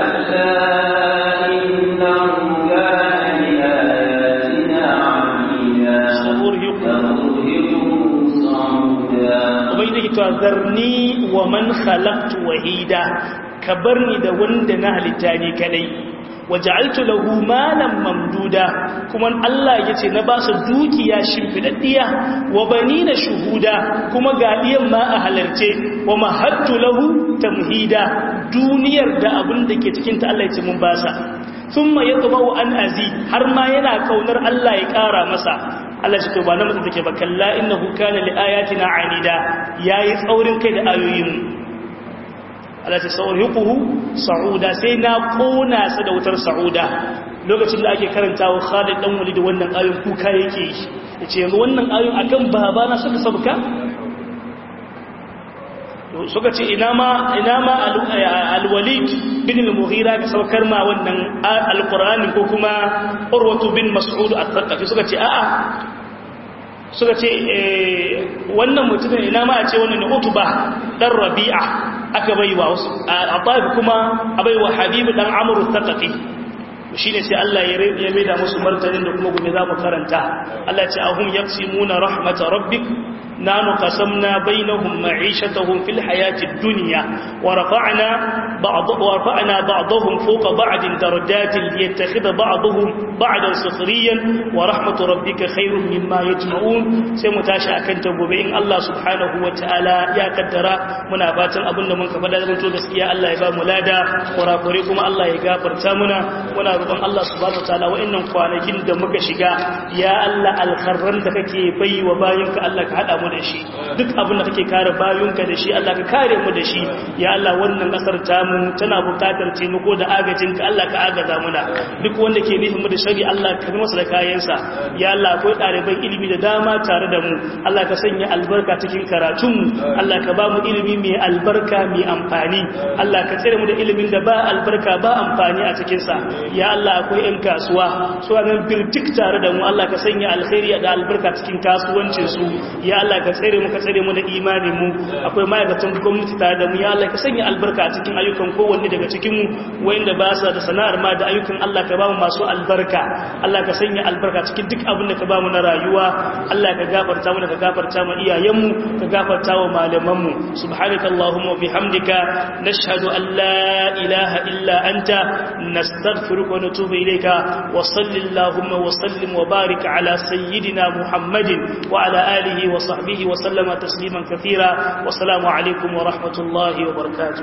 zarni wa man khalaqtu wahida kabarni da wanda na halitta ne kadai waja'altu lahu malan mamduda kuma Allah yace na ba su dukiya shimfidaddiya wa banina shuhuda kuma ga diyan ma a halarce wa mahattu lahu tamhida duniyar da abin da ke cikin ta Allah yace mun ba sa thumma yatba'u an azi har ma yana kaunar Allah ya kara masa Allah shi to ba na mutum take ba kalla innahu kana li ayatina anida yayi tsaurin kai da ayoyin Allah ta sauriquhu sauda sai na kona sa da wutar sauda lokacin da ake karantawa Khalid dan Walid wannan ayoyin kuka yake yace yanzu wannan ayoyin akan baba na suka sabka suka ce ina ma ina ma al-Walid bin al-Mughira ka saukar ma wannan al-Qur'ani ko kuma Urwatu bin Mas'ud al-Thaqafi suka ce a'a suka ce wannan mutumin ina ma a ce wannan Utba dan Rabi'a aka baiwa wasu a Taif kuma a baiwa Habib dan Amr al-Thaqafi shine sai Allah ya maida musu martanin da kuma gobe za mu karanta Allah ya ce ahum yaqsimuna rahmat rabbik نحن قسمنا بينهم معيشتهم في الحياة الدنيا ورفعنا, بعض ورفعنا بعضهم فوق بعض درجات ليتخذ بعضهم بعضا سخريا ورحمة ربك خير مما يجمعون سيمتاشا كنت ببين الله سبحانه وتعالى يا قدر منابات أبن من كفل يا الله يبا ملادا ورافركم الله يغافر تامنا ونرغم الله سبحانه وتعالى وإنهم قوانجين دمك شقا يا الله الخرن دكي بي وباينك الله كهذا mu da shi duk abin da kake kare bayunka da shi Allah ka kare mu da shi ya Allah wannan kasar tamu tana bukatar taimako da agajin ka Allah ka agaza muna duk wanda ke nufin mu da shari Allah ka masa da kayansa ya Allah akwai ɗaliban ilimi da dama tare da mu Allah ka sanya albarka cikin karatun mu Allah ka ba mu ilimi mai albarka mai amfani Allah ka tsare mu da ilimin da ba albarka ba amfani a cikin sa ya Allah akwai ƴan kasuwa su nan birtik tare da mu Allah ka sanya alkhairi da albarka cikin kasuwancin su ya Allah ka tsere mu ka tsere mu da imanin mu akwai ma'aikatan gwamnati tare da mu ya Allah ka sanya albarka a cikin ayyukan kowanne daga cikin mu wanda ba sa da sana'ar ma da ayyukan Allah ka ba mu masu albarka Allah ka sanya albarka cikin duk abin da ka ba mu na rayuwa Allah ka gafarta mu ka gafarta mu iyayen mu ka gafarta wa malaman mu subhanakallahumma wa bihamdika nashhadu an la ilaha illa anta nastaghfiruka wa natubu ilayka wa sallallahu wa sallim wa barik ala sayyidina Muhammadin wa ala alihi wa sahbihi وسلم تسليما كثيرا والسلام عليكم ورحمة الله وبركاته